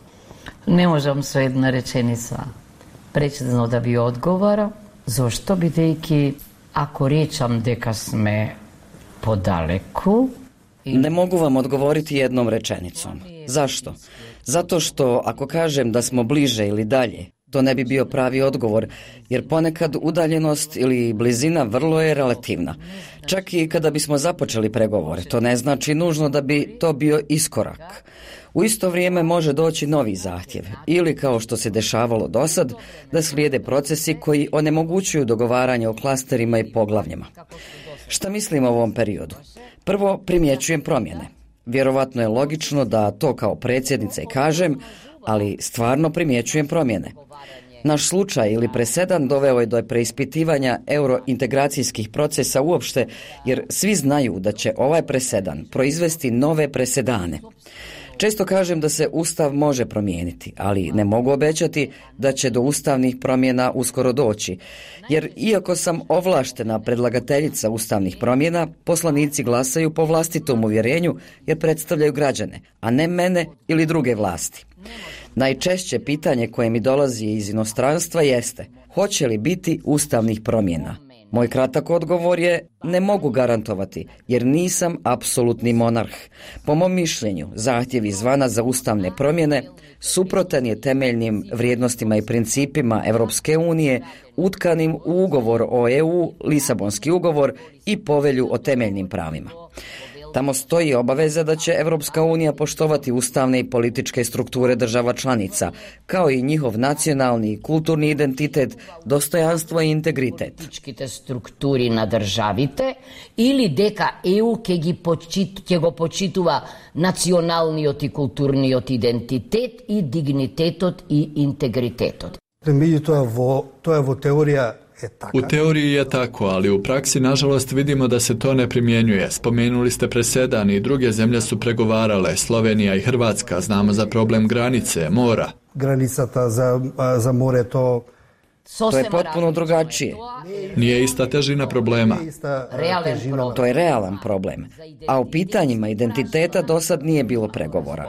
Не можам со една реченица прецизно да ви одговорам, зашто бидејќи ако речам дека сме подалеку... Ne mogu vam odgovoriti jednom rečenicom. Zašto? Zato što ako kažem da smo bliže ili dalje, to ne bi bio pravi odgovor, jer ponekad udaljenost ili blizina vrlo je relativna. Čak i kada bismo započeli pregovore, to ne znači nužno da bi to bio iskorak. U isto vrijeme može doći novi zahtjev ili, kao što se dešavalo dosad, da slijede procesi koji onemogućuju dogovaranje o klasterima i poglavljima. Šta mislim o ovom periodu? Prvo, primjećujem promjene. Vjerovatno je logično da to kao predsjednica i kažem, ali stvarno primjećujem promjene. Naš slučaj ili presedan doveo je do preispitivanja eurointegracijskih procesa uopšte, jer svi znaju da će ovaj presedan proizvesti nove presedane. Često kažem da se Ustav može promijeniti, ali ne mogu obećati da će do ustavnih promjena uskoro doći, jer iako sam ovlaštena predlagateljica ustavnih promjena, poslanici glasaju po vlastitom uvjerenju jer predstavljaju građane, a ne mene ili druge vlasti. Najčešće pitanje koje mi dolazi iz inostranstva jeste: hoće li biti ustavnih promjena? Moj kratak odgovor je: ne mogu garantovati, jer nisam apsolutni monarh. Po mom mišljenju, zahtjev izvana za ustavne promjene suprotan je temeljnim vrijednostima i principima Europske unije, utkanim u ugovor o E U, Lisabonski ugovor i povelju o temeljnim pravima. Tamo stoji obaveza da će Europska unija poštovati ustavne i političke strukture država članica, kao i njihov nacionalni i kulturni identitet, dostojanstvo i integritet. Političkite strukturi na državite ili deka E U ke gi počit, ke go počituva nacionalniot i kulturniot identitet i dignitetot i integritetot. To je vo teorija. U teoriji je tako, ali u praksi nažalost vidimo da se to ne primjenjuje. Spomenuli ste presedan i druge zemlje su pregovarale, Slovenija i Hrvatska, znamo za problem granice, mora. Granicata za, za more to... To je potpuno drugačije. Nije ista težina problema. To je realan problem. A u pitanjima identiteta do sad nije bilo pregovora.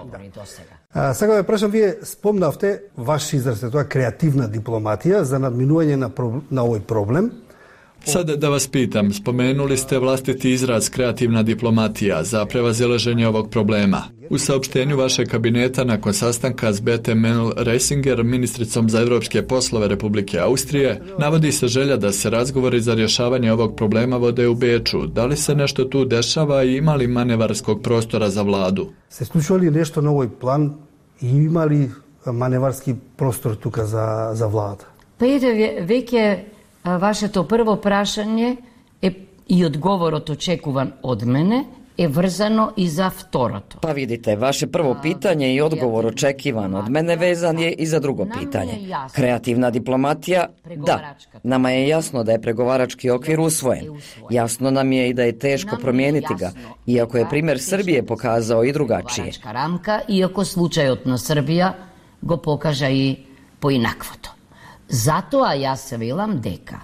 А, сега ве прашам, вие спомнавте ваш израз, тоа е креативна дипломатија за надминување на, на овој проблем. Sad da vas pitam, spomenuli ste vlastiti izraz kreativna diplomatija za prevazilaženje ovog problema. U saopštenju vašeg kabineta nakon sastanka s Bete Mennel-Reisinger, ministricom za evropske poslove Republike Austrije, navodi se želja da se razgovori za rješavanje ovog problema vode u Beču. Da li se nešto tu dešava i ima li manevarskog prostora za vladu? Se случува ли нешто на овој план и има ли маневарски простор тука за, за влада? Pa ide, veke vaše to prvo prašanje je, i odgovorot očekuvan od mene je vrzano i za vtoroto. Pa vidite, vaše prvo pitanje i odgovor očekivan od mene vezan je i za drugo pitanje. Kreativna diplomatija, da. Nama je jasno da je pregovarački okvir usvojen. Jasno nam je i da je teško promijeniti ga, iako je primjer Srbije pokazao i drugačije. Ramka, iako slučajotno Srbija go pokaža i poinakvoto. Zato a ja se vilam deka.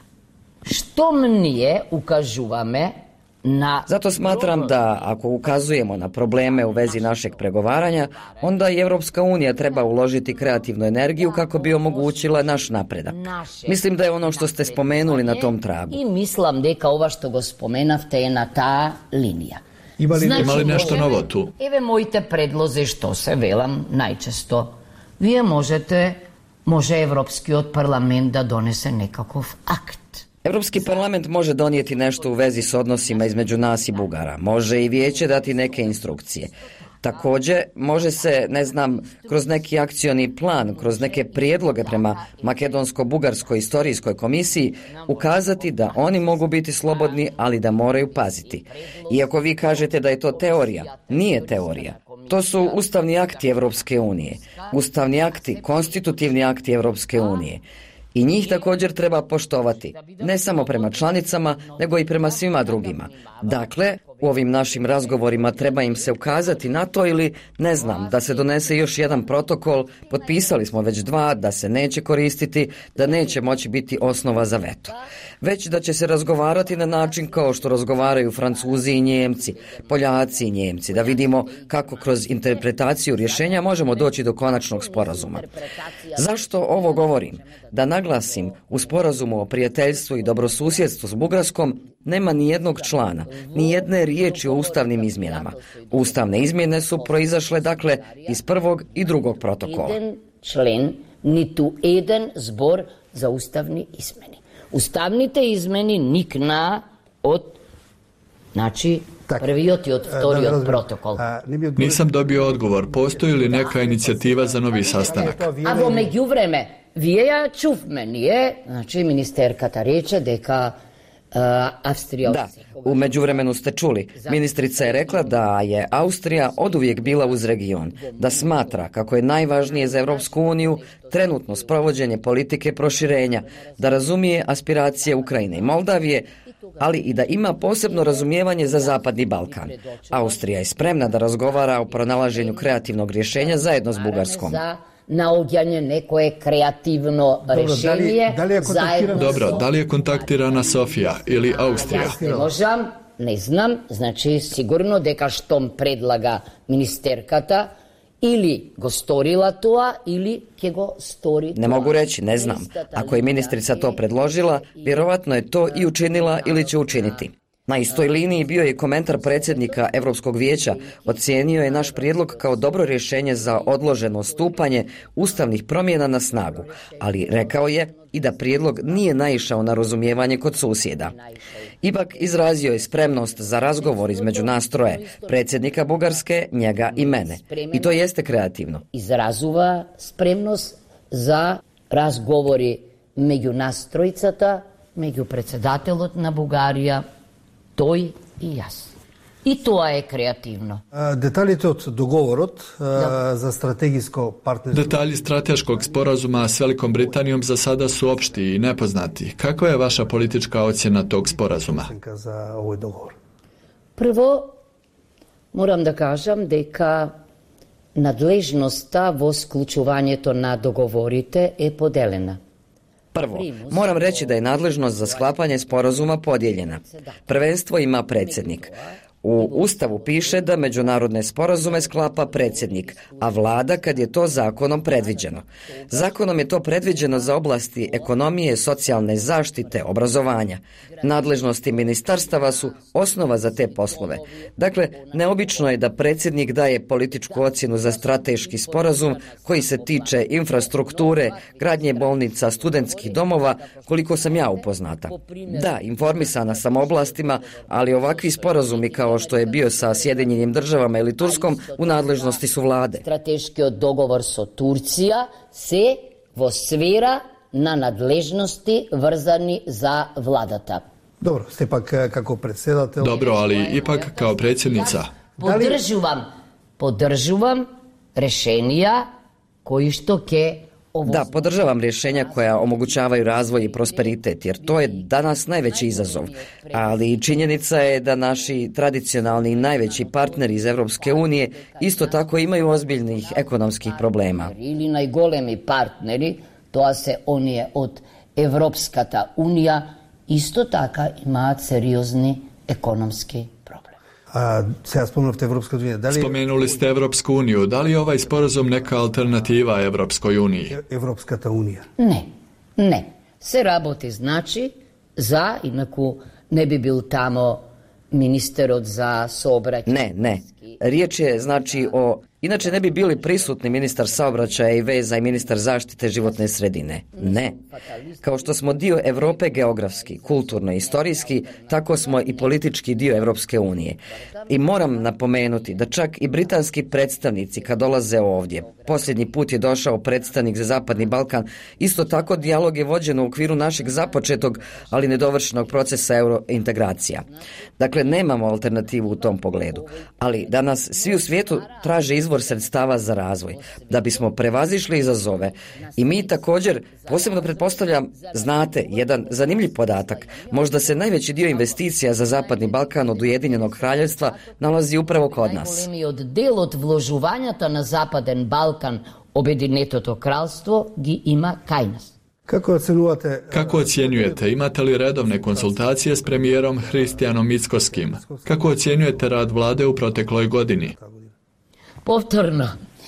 Što mnije ukažuvame na... Zato smatram da ako ukazujemo na probleme u vezi našeg pregovaranja, onda i Evropska unija treba uložiti kreativnu energiju kako bi omogućila naš napredak. Mislim da je ono što ste spomenuli na tom tragu. I mislim deka ova što go spomenavte je na ta linija. Ima li, znači, ima li nešto novo tu? Eve mojte predloze što se velam najčesto. Vi možete... Može Evropski od parlament da donese nekakav akt. Evropski parlament može donijeti nešto u vezi s odnosima između nas i Bugara. Može i vijeće dati neke instrukcije. Također, može se, ne znam, kroz neki akcioni plan, kroz neke prijedloge prema Makedonsko-Bugarskoj istorijskoj komisiji ukazati da oni mogu biti slobodni, ali da moraju paziti. Iako vi kažete da je to teorija, nije teorija. To su ustavni akti Evropske unije, ustavni akti, konstitutivni akti Evropske unije. I njih također treba poštovati, ne samo prema članicama, nego i prema svima drugima. Dakle, u ovim našim razgovorima treba im se ukazati na to ili, ne znam, da se donese još jedan protokol, potpisali smo već dva, da se neće koristiti, da neće moći biti osnova za veto. Već da će se razgovarati na način kao što razgovaraju Francuzi i Njemci, Poljaci i Njemci, da vidimo kako kroz interpretaciju rješenja možemo doći do konačnog sporazuma. Zašto ovo govorim? Da naglasim, u sporazumu o prijateljstvu i dobrosusjedstvu s Bugarskom nema ni jednog člana, ni jedne riječi o ustavnim izmjenama. Ustavne izmjene su proizašle, dakle, iz prvog i drugog protokola. Jedan člen, ni tu jedan zbor za ustavni izmeni. Ustavnite izmeni nikna od, znači, prvi od i od vtori od protokol. Nisam dobio odgovor. Postoji li neka inicijativa za novi sastanak? A vo međuvreme, vije ja čuv me nije, znači, ministerka ta reče deka Da, u međuvremenu ste čuli. Ministrica je rekla da je Austrija oduvijek bila uz region, da smatra kako je najvažnije za Europsku uniju trenutno sprovođenje politike proširenja, da razumije aspiracije Ukrajine i Moldavije, ali i da ima posebno razumijevanje za Zapadni Balkan. Austrija je spremna da razgovara o pronalaženju kreativnog rješenja zajedno s Bugarskom. Naođanje nekoje kreativno rešenje. Da li, da li Dobro, da li je kontaktirana Sofija ili Austrija? Ja ne možem, ne znam, znači sigurno deka štom predlaga ministerkata ili go storila toa ili ke go stori toa. Ne mogu reći, ne znam. Ako je ministrica to predložila, vjerovatno je to i učinila ili će učiniti. Na istoj liniji bio je komentar predsjednika Europskog vijeća. Ocijenio je naš prijedlog kao dobro rješenje za odloženo stupanje ustavnih promjena na snagu, ali rekao je i da prijedlog nije naišao na razumijevanje kod susjeda. Ipak izrazio je spremnost za razgovor između nas troje, predsjednika Bugarske, njega i mene. I to jeste kreativno. Izrazuva spremnost za razgovori među nas trojicata, među predsjedatelot na Bugarija, toj i jaz. I to je kreativno. Деталите от договорот да. за стратегijsko partnerstvo. Detalji strateškog sporazuma s Velikom Britanijom za sada su opšti i nepoznati. Kakva je vaša politička ocjena tog sporazuma? Za ovaj dogovor. Prvo, moram da kažem deka nadležnosta vo sključovanjeto na dogovorite je podeljena. Prvo, moram reći da je nadležnost za sklapanje sporazuma podijeljena. Prvenstvo ima predsjednik. U Ustavu piše da međunarodne sporazume sklapa predsjednik, a vlada kad je to zakonom predviđeno. Zakonom je to predviđeno za oblasti ekonomije, socijalne zaštite, obrazovanja. Nadležnosti ministarstava su osnova za te poslove. Dakle, neobično je da predsjednik daje političku ocjenu za strateški sporazum koji se tiče infrastrukture, gradnje bolnica, studentskih domova, koliko sam ja upoznata. Da, informisana sam oblastima, ali ovakvi sporazumi kao što je bio sa Sjedinjenim državama ili Turskom u nadležnosti su vlade. Strateški dogovor sa Turcija se vosvira na nadležnosti vrzani za vladata. Dobro, ste pak kako predsjedatelj. Dobro, ali ipak kao predsjednica. Podržuvam, podržuvam rešenja koji što ke Da, podržavam rješenja koja omogućavaju razvoj i prosperitet, jer to je danas najveći izazov. Ali činjenica je da naši tradicionalni i najveći partneri iz Europske unije isto tako imaju ozbiljnih ekonomskih problema. Ili najgolemi partneri, to se on je od Evropskata unija, isto taka ima seriozni ekonomski problem. A сега спомнавте Европска unija. Da li... Spomenuli ste Evropsku uniju. Da li je ovaj sporazum neka alternativa Evropskoj uniji? Evropskata unija. Ne, ne. Se raboti znači za, inaku ne bi bil tamo minister od za saobraćaj. Ne, ne. Riječ je znači o... Inače ne bi bili prisutni ministar saobraćaja i veza i ministar zaštite životne sredine. Ne. Kao što smo dio Europe geografski, kulturno i istorijski, tako smo i politički dio Europske unije. I moram napomenuti da čak i britanski predstavnici kad dolaze ovdje, posljednji put je došao predstavnik za Zapadni Balkan, isto tako dijalog je vođen u okviru našeg započetog, ali nedovršenog procesa eurointegracija. Dakle, nemamo alternativu u tom pogledu. Ali danas svi u svijetu traže izvor sredstava za razvoj, da bismo prevazišli izazove. I mi također, posebno pretpostavljam, znate, jedan zanimljiv podatak, možda se najveći dio investicija za Zapadni Balkan od Ujedinjenog kraljevstva nalazi upravo kod nas. Najgolemi oddel od vložuvanja na Zapaden Balkan Objedinjeното kralstvo gi ima kaj nas. Kako ocjenjujete? Kako ocjenjujete? Imate li redovne konsultacije s premijerom Hristijanom Mickoskim? Kako ocjenjujete rad vlade u protekloj godini? Повторно,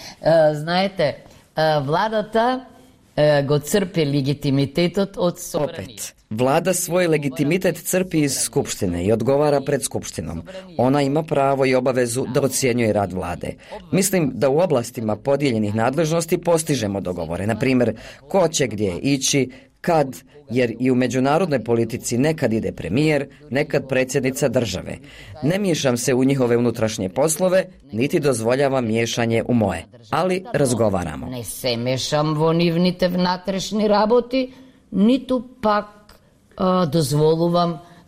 знаете, владата го црпи легитимитетот од собранието. Vlada svoj legitimitet crpi iz Skupštine i odgovara pred Skupštinom. Ona ima pravo i obavezu da ocjenjuje rad vlade. Mislim da u oblastima podijeljenih nadležnosti postižemo dogovore. Na primjer, ko će gdje ići, kad, jer i u međunarodnoj politici nekad ide premijer, nekad predsjednica države. Ne miješam se u njihove unutrašnje poslove, niti dozvoljavam miješanje u moje, ali razgovaramo. Ne se mešam vo nivните внатрешни работи, ниту пак а, дозволувам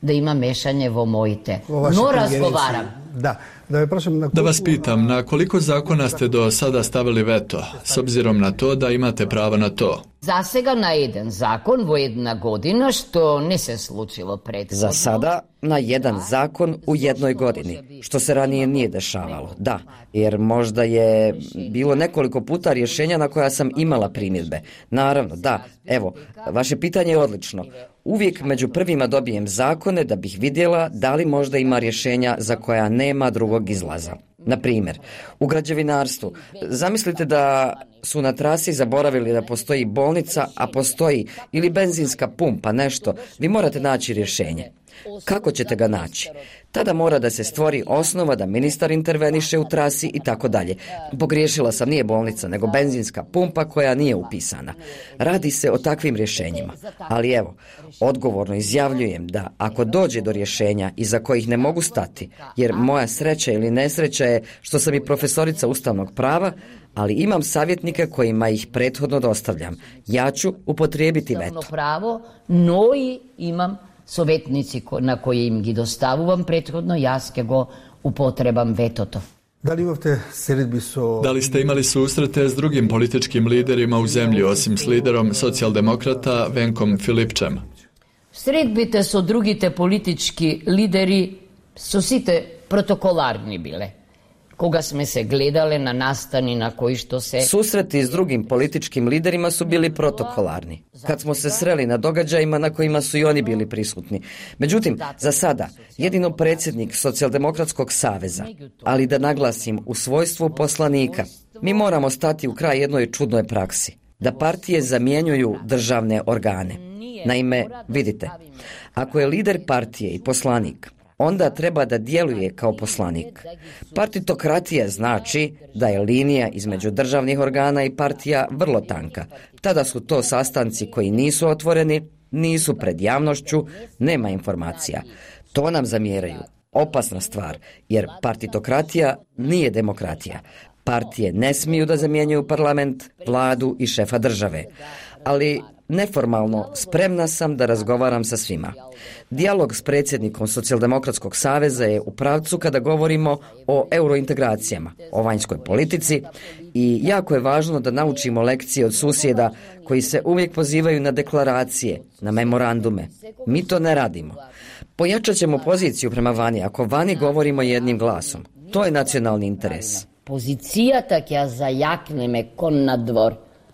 da ima mešanje vo mojite. No razgovaram. Da. Da, na da vas pitam, na koliko zakona ste do sada stavili veto, s obzirom na to da imate pravo na to? Zasega na jedan zakon vo jedna godina, što ne se slučilo prethodno. Za sada na jedan zakon u jednoj godini, što se ranije nije dešavalo. Da, jer možda je bilo nekoliko puta rješenja na koja sam imala primjedbe. Naravno, da, evo, vaše pitanje je odlično. Uvijek među prvima dobijem zakone da bih vidjela da li možda ima rješenja za koja nema drugog izlaza. Na primjer, u građevinarstvu, zamislite da su na trasi zaboravili da postoji bolnica, a postoji ili benzinska pumpa, nešto, vi morate naći rješenje. Kako ćete ga naći? Tada mora da se stvori osnova da ministar interveniše u trasi i tako dalje. Pogriješila sam, nije bolnica, nego benzinska pumpa koja nije upisana. Radi se o takvim rješenjima. Ali evo, odgovorno izjavljujem da ako dođe do rješenja iza kojih ne mogu stati, jer moja sreća ili nesreća je što sam i profesorica ustavnog prava, ali imam savjetnike kojima ih prethodno dostavljam. Ja ću upotrijebiti veto. Pravo, no i imam sovjetnici na koje im gi dostavujem prethodno, jaske go upotrebam vetoto. Da li imate selidbi so... Da li ste imali susrete s drugim političkim liderima u zemlji, osim s liderom socijaldemokrata Venkom Filipčem? Sredbite so drugite politički lideri su site protokolarni bile. Koga sme se gledale na nastani na koji što se... Susreti s drugim političkim liderima su bili protokolarni. Kad smo se sreli na događajima na kojima su i oni bili prisutni. Međutim, za sada, jedino predsjednik Socijaldemokratskog saveza, ali da naglasim u svojstvu poslanika, mi moramo stati u kraj jednoj čudnoj praksi. Da partije zamjenjuju državne organe. Naime, vidite, ako je lider partije i poslanik, onda treba da djeluje kao poslanik. Partitokratija znači da je linija između državnih organa i partija vrlo tanka. Tada su to sastanci koji nisu otvoreni, nisu pred javnošću, nema informacija. To nam zamjeraju. Opasna stvar, jer partitokratija nije demokratija. Partije ne smiju da zamjenjuju parlament, vladu i šefa države. Ali neformalno spremna sam da razgovaram sa svima. Dijalog s predsjednikom Socijaldemokratskog saveza je u pravcu kada govorimo o eurointegracijama, o vanjskoj politici i jako je važno da naučimo lekcije od susjeda koji se uvijek pozivaju na deklaracije, na memorandume. Mi to ne radimo. Pojačat ćemo poziciju prema vani ako vani govorimo jednim glasom. To je nacionalni interes. Pozicija tak ja zajakneme kon na dvor.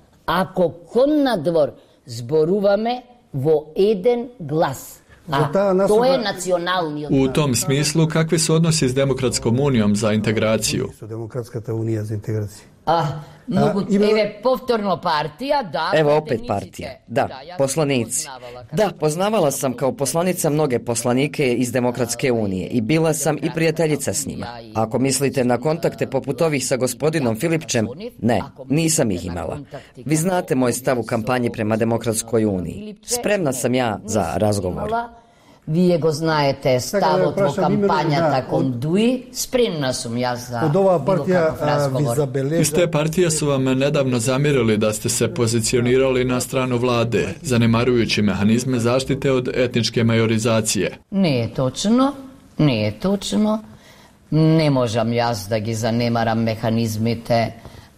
Ako kon na dvor zboruvame vo jedan glas. A to je nacionalni odnos. U tom smislu, kakvi su odnosi s Demokratskom unijom za integraciju? Demokratska unija za integraciju. Ah, mogu, A, ima... Eve, povtorno partija, da. Evo opet partija, da, poslanici. Da, poznavala sam kao poslanica mnoge poslanike iz Demokratske unije i bila sam i prijateljica s njima. Ako mislite na kontakte poput ovih sa gospodinom Filipčem, ne, nisam ih imala. Vi znate moj stav u kampanji prema Demokratskoj uniji. Spremna sam ja za razgovor. Vi go znajete stavot vo kampanjata konduji, spremna sam ja za bilo kakav razgovor. Iz te partije su vam nedavno zamjerili da ste se pozicionirali na stranu vlade, zanemarujući mehanizme zaštite od etničke majorizacije. Nije točno, nije točno. Ne možem jaz da gi zanemaram mehanizmite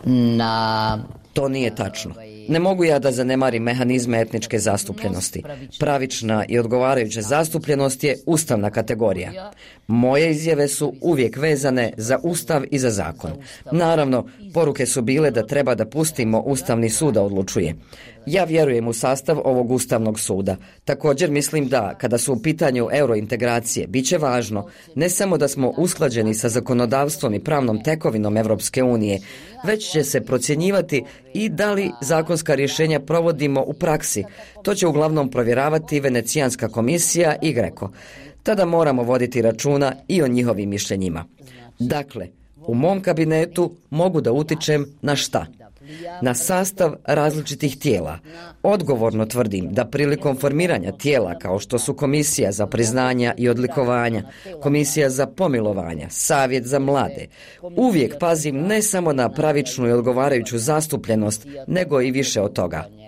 na... To nije tačno. Ne mogu ja da zanemarim mehanizme etničke zastupljenosti. Pravična i odgovarajuća zastupljenost je ustavna kategorija. Moje izjave su uvijek vezane za ustav i za zakon. Naravno, poruke su bile da treba da pustimo Ustavni sud da odlučuje. Ja vjerujem u sastav ovog Ustavnog suda. Također mislim da, kada su u pitanju eurointegracije, bit će važno ne samo da smo usklađeni sa zakonodavstvom i pravnom tekovinom Evropske unije, već će se procjenjivati i da li zakonska rješenja provodimo u praksi. To će uglavnom provjeravati Venecijanska komisija i Greko. Tada moramo voditi računa i o njihovim mišljenjima. Dakle, u mom kabinetu mogu da utičem na šta? Na sastav različitih tijela. Odgovorno tvrdim da prilikom formiranja tijela kao što su Komisija za priznanja i odlikovanja, Komisija za pomilovanja, Savjet za mlade, uvijek pazim ne samo na pravičnu i odgovarajuću zastupljenost, nego i više od toga.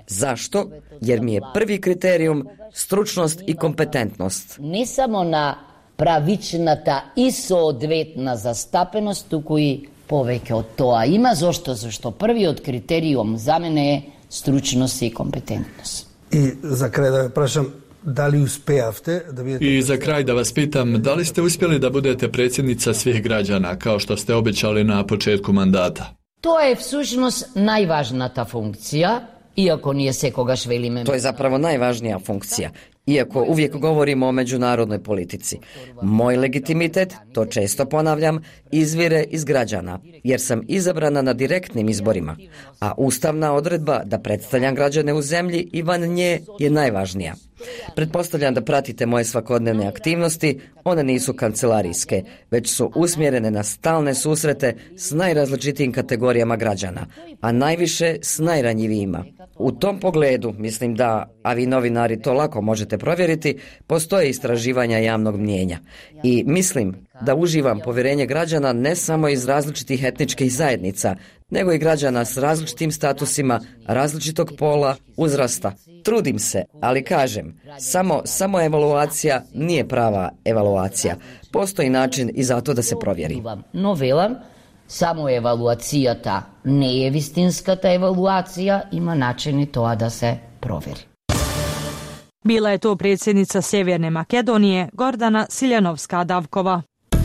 Zašto? Jer mi je prvi kriterijum stručnost i kompetentnost. Ne samo na pravičната и соодветна застапеност, туку и повеќе од тоа има. Зошто? Зашто првиот критериум за мене е стручност и компетентност. И за крај да ве прашам, дали успеавте да бидете... I za kraj da vas pitam, da li ste uspjeli da budete predsjednica svih građana, kao što ste obećali na početku mandata? Тоа е всушност најважната функција, иако ние секогаш велиме... To je zapravo najvažnija funkcija, iako uvijek govorimo o međunarodnoj politici. Moj legitimitet, to često ponavljam, izvire iz građana, jer sam izabrana na direktnim izborima, a ustavna odredba da predstavljam građane u zemlji i van nje je najvažnija. Pretpostavljam da pratite moje svakodnevne aktivnosti, one nisu kancelarijske, već su usmjerene na stalne susrete s najrazličitijim kategorijama građana, a najviše s najranjivijima. U tom pogledu, mislim da, a vi novinari to lako možete provjeriti, postoje istraživanja javnog mnijenja. I mislim da uživam povjerenje građana ne samo iz različitih etničkih zajednica, nego i građana s različitim statusima, različitog pola, uzrasta. Trudim se, ali kažem, samo, samo evaluacija nije prava evaluacija. Postoji način i za to da se provjeri. Но велам, само евалуацијата не е вистинската евалуација, има начини тоа да се провери. Bila je to predsjednica Sjeverne Makedonije Gordana Siljanovska-Davkova.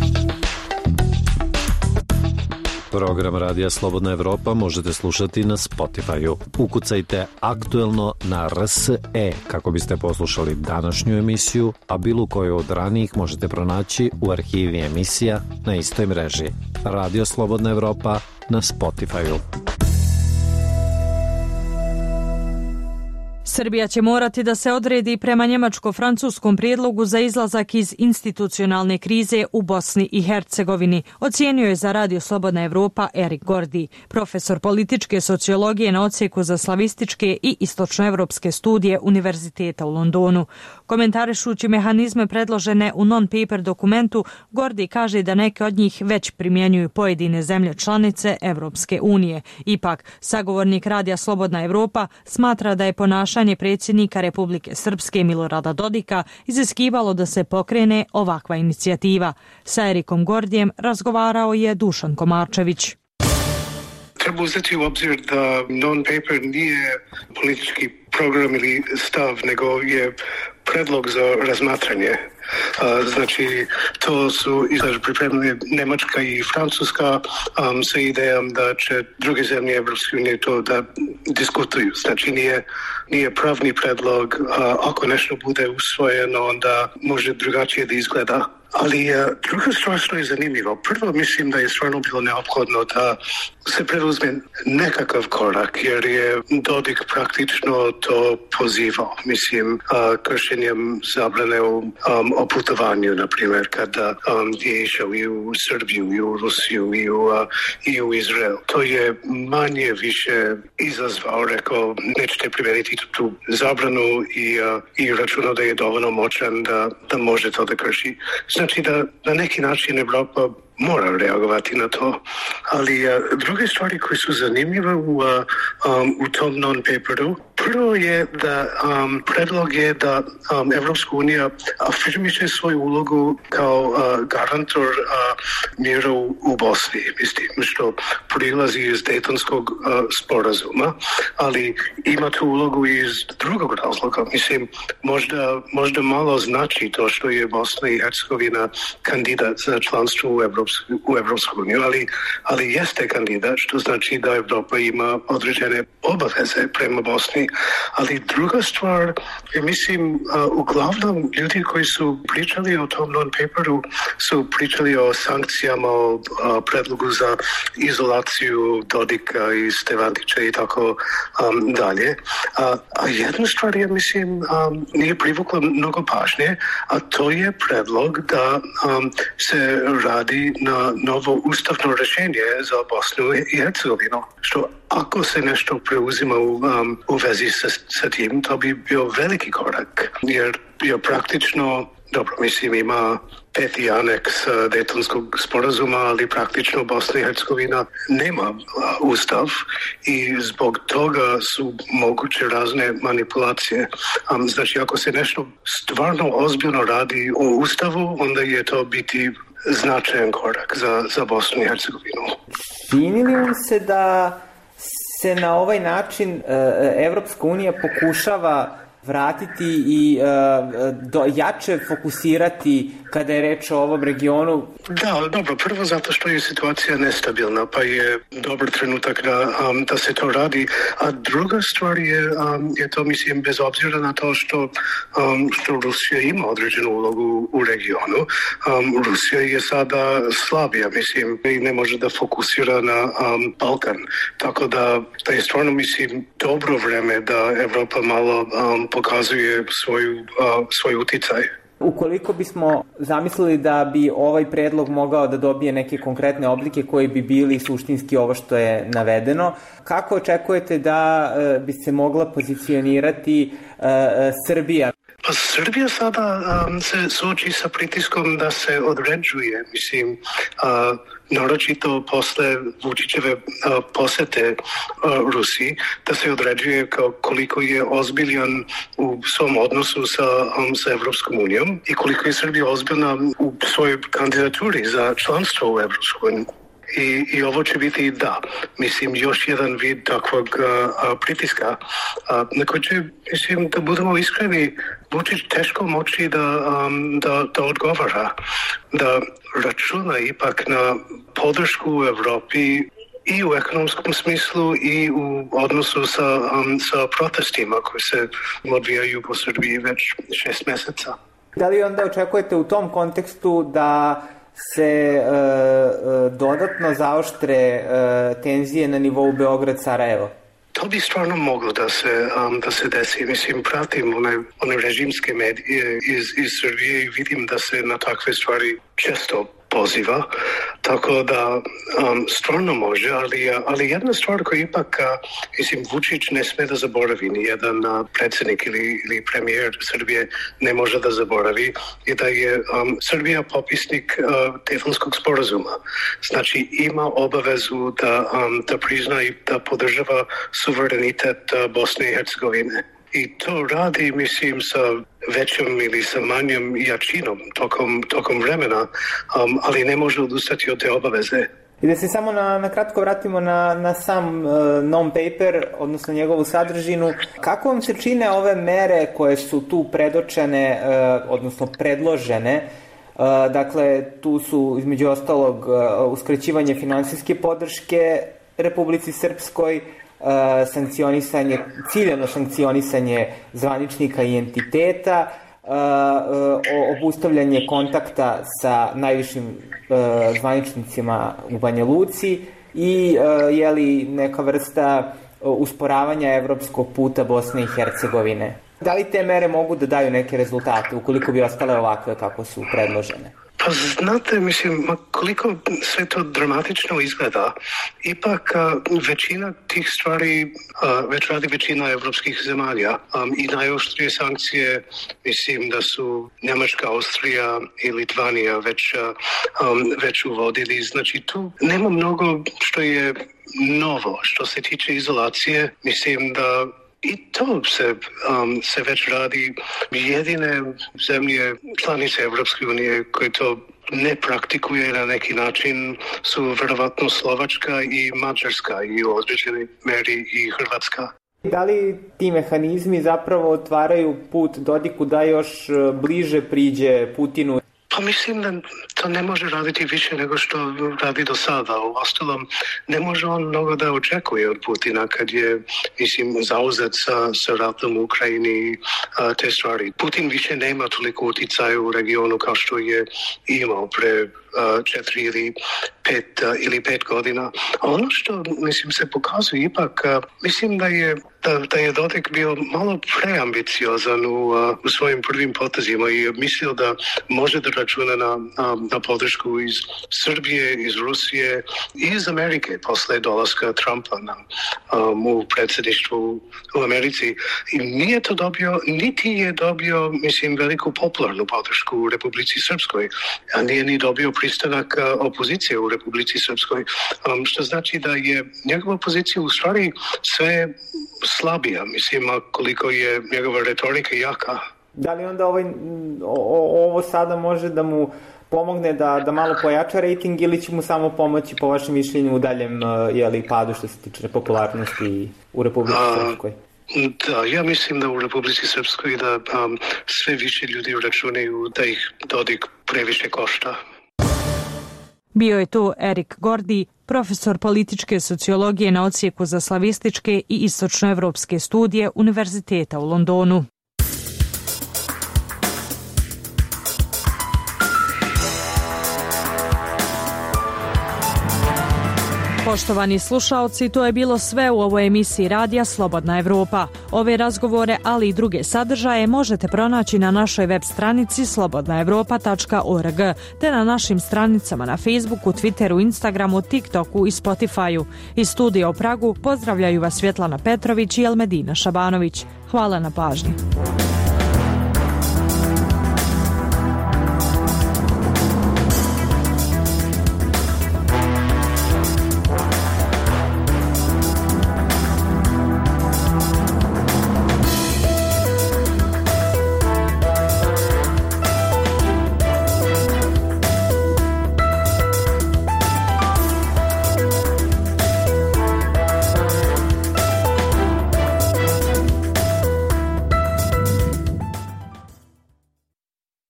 Program Radija Slobodna Evropa možete slušati na Spotify-u. Ukucajte aktuelno na R S E kako biste poslušali današnju emisiju, a bilo koju od ranijih možete pronaći u arhivi emisija na istoj mreži. Radio Slobodna Evropa na Spotify-u. Srbija će morati da se odredi prema njemačko-francuskom prijedlogu za izlazak iz institucionalne krize u Bosni i Hercegovini, ocijenio je za Radio Slobodna Evropa Erik Gordi, profesor političke sociologije na odsjeku za slavističke i istočnoevropske studije Univerziteta u Londonu. Komentarišući mehanizme predložene u non-paper dokumentu, Gordi kaže da neke od njih već primjenjuju pojedine zemlje članice Evropske unije. Ipak, sagovornik Radija Slobodna Evropa smatra da je ponašanje predsjednika Republike Srpske Milorada Dodika iziskivalo da se pokrene ovakva inicijativa. Sa Erikom Gordijem razgovarao je Dušan Komarčević. Treba uzeti u obzir da non-paper nije politički program ili stav, nego je predlog za razmatranje. Znači, to su pripremili Nemačka i Francuska um, sa idejom da će druge zemlje Evropske unije to da diskutuju. Znači, nije, nije pravni predlog. Uh, ako nešto bude usvojeno, onda može drugačije da izgleda. Ali uh, druga stvar što je zanimljivo. Prvo, mislim da je stvarno bilo neophodno da se preuzme nekakav korak, jer je Dodik praktično to pozivao. Mislim, uh, kršenjem zabrane u um, o putovanju, na primjer, kada um, je išao i u Srbiju, i u Rusiju, i u, uh, i u Izrael. To je manje više izazvao, rekao, nećete primeniti tu zabranu i, uh, i računao da je dovoljno moćan da, da može to da krši. Znači da na neki način Evropa mora reagovati na to. Ali uh, druge stvari koje su zanimljive u, uh, um, u tom non-paperu, prvo je da um, predlog je da um, Evropska unija afirmiše svoju ulogu kao uh, garantor uh, mira u, u Bosni, mislim, što prilazi iz Dejtonskog uh, sporazuma, ali ima tu ulogu iz drugog razloga. Mislim, možda, možda malo znači to što je Bosna i Hercegovina kandidat za članstvo u Evropsku u Evropsku uniju, ali, ali jeste kandidat, što znači da Evropa ima određene obaveze prema Bosni. Ali druga stvar, mislim, uh, uglavnom ljudi koji su pričali o tom non-paperu su pričali o sankcijama, o uh, predlogu za izolaciju Dodika i Stevatića i tako um, dalje. A, a jedna stvar je, mislim, um, nije privukla mnogo pažnje, a to je predlog da um, se radi na novo ustavno rješenje za Bosnu i Hercegovinu, što ako se nešto preuzima u, um, u vezi sa, sa tim, to bi bio veliki korak, jer je praktično dobro, mislim ima peti aneks Dejtonskog sporazuma, ali praktično Bosna i Hercegovina nema ustav i zbog toga su moguće razne manipulacije. Znači, ako se nešto stvarno ozbiljno radi o ustavu, onda je to biti značajan korak za, za Bosnu i Hercegovinu. Čini li vam se da se na ovaj način Evropska unija pokušava vratiti i uh, do, jače fokusirati kada je reč o ovom regionu? Da, dobro, prvo zato što je situacija nestabilna, pa je dobar trenutak da, um, da se to radi, a druga stvar je, um, je to, mislim, bez obzira na to što, um, što Rusija ima određenu ulogu u regionu, um, Rusija je sada slabija, mislim, i ne može da fokusira na um, Balkan, tako da, da je stvarno, mislim, dobro vreme da Evropa malo um, pokazuje svoju, uh, svoj uticaj. Ukoliko bismo zamislili da bi ovaj predlog mogao da dobije neke konkretne oblike koji bi bili suštinski ovo što je navedeno, kako očekujete da uh, bi se mogla pozicionirati uh, Srbija? Pa Srbija sada um, se suoči sa pritiskom da se određuje, mislim, uh, naročito posle Vučićeve uh, posete uh, Rusiji, da se određuje kao koliko je ozbiljan u svom odnosu sa, um, sa Evropskom unijom i koliko je Srbija ozbiljna u svojoj kandidaturi za članstvo u Evropskoj uniji. I, I ovo će biti, da, mislim, još jedan vid takvog uh, pritiska uh, na koji će, mislim, da budemo iskreni, Vučić teško moći da, um, da, da odgovara, da računa ipak na podršku u Evropi i u ekonomskom smislu i u odnosu sa, um, sa protestima koji se odvijaju po Srbiji već šest meseca. Da li onda očekujete u tom kontekstu da se e, dodatno zaoštre e, tenzije na nivou Beograd-Sarajevo? To bi stvarno moglo da se, um, da se desi. Mislim, pratim one, one režimske medije iz, iz Srbije i vidim da se na takve stvari često poziva, tako da um, stvarno može, ali, ali jedna stvar koja ipak, mislim, Vučić ne sme da zaboravi, ni jedan uh, predsjednik ili, ili premijer Srbije ne može da zaboravi, je da je um, Srbija popisnik uh, Dejtonskog sporazuma. Znači, ima obavezu da, um, da prizna i da podržava suverenitet uh, Bosne i Hercegovine. I to radi, mislim, sa većom ili sa manjom jačinom tokom, tokom vremena, um, ali ne može odustati od te obaveze. I da se samo na, na kratko vratimo na, na sam uh, non-paper, odnosno njegovu sadržinu. Kako vam se čine ove mere koje su tu predočene, uh, odnosno predložene? Uh, dakle, tu su između ostalog uh, uskraćivanje finansijske podrške Republici Srpskoj, Uh, sankcionisanje, ciljano sankcionisanje zvaničnika i entiteta, uh, uh, obustavljanje kontakta sa najvišim uh, zvaničnicima u Banja Luci i uh, jeli neka vrsta uh, usporavanja evropskog puta Bosne i Hercegovine. Da li te mere mogu da daju neke rezultate ukoliko bi ostale ovakve kako su predložene? Pa znate, mislim, koliko sve to dramatično izgleda, ipak većina tih stvari već radi većina evropskih zemalja i najoštrije sankcije, mislim da su Njemačka, Austrija i Litvanija već, već uvodili. Znači tu nema mnogo što je novo što se tiče izolacije, mislim da i to se, um, se već radi. Jedine zemlje članice Evropske unije koje to ne praktikuje na neki način su verovatno Slovačka i Mađarska i u određenoj meri i Hrvatska. Da li ti mehanizmi zapravo otvaraju put Dodiku da još bliže priđe Putinu? Pa mislim da to ne može raditi više nego što radi do sada. U ostalom, ne može on mnogo da očekuje od Putina kad je, mislim, zauzet sa, sa ratom u Ukrajini a, te stvari. Putin više nema toliko uticaja u regionu kao što je imao pre a, četiri ili pet, a, ili pet godina. A ono što, mislim, se pokazuje ipak, a, mislim da je Da, da je Dodik bio malo preambiciozan u, uh, u svojim prvim potezima i mislio da može da računa na um, na podršku iz Srbije, iz Rusije i iz Amerike posle dolaska Trumpa na, um, u predsjedništvu u Americi. I nije to dobio, niti je dobio, mislim, veliku popularnu podršku u Republici Srpskoj, a nije ni dobio pristanak opozicije u Republici Srpskoj, um, što znači da je njegova pozicija u stvari sve slabija, mislim, koliko je njegova retorika jaka. Da li onda ovaj, o, ovo sada može da mu pomogne da, da malo pojača rating ili će mu samo pomoći po vašem mišljenju u daljem jeli, padu što se tiče popularnosti u Republici Srpskoj? Da, ja mislim da u Republici Srpskoj da um, sve više ljudi računaju da ih Dodik previše košta. Bio je to Erik Gordi, profesor političke sociologije na odsjeku za slavističke i istočnoevropske studije Univerziteta u Londonu. Poštovani slušaoci, to je bilo sve u ovoj emisiji radija Slobodna Evropa. Ove razgovore, ali i druge sadržaje možete pronaći na našoj web stranici slobodna evropa tačka org te na našim stranicama na Facebooku, Twitteru, Instagramu, TikToku i Spotifyu. Iz studija u Pragu pozdravljaju vas Svjetlana Petrović i Elmedina Šabanović. Hvala na pažnji.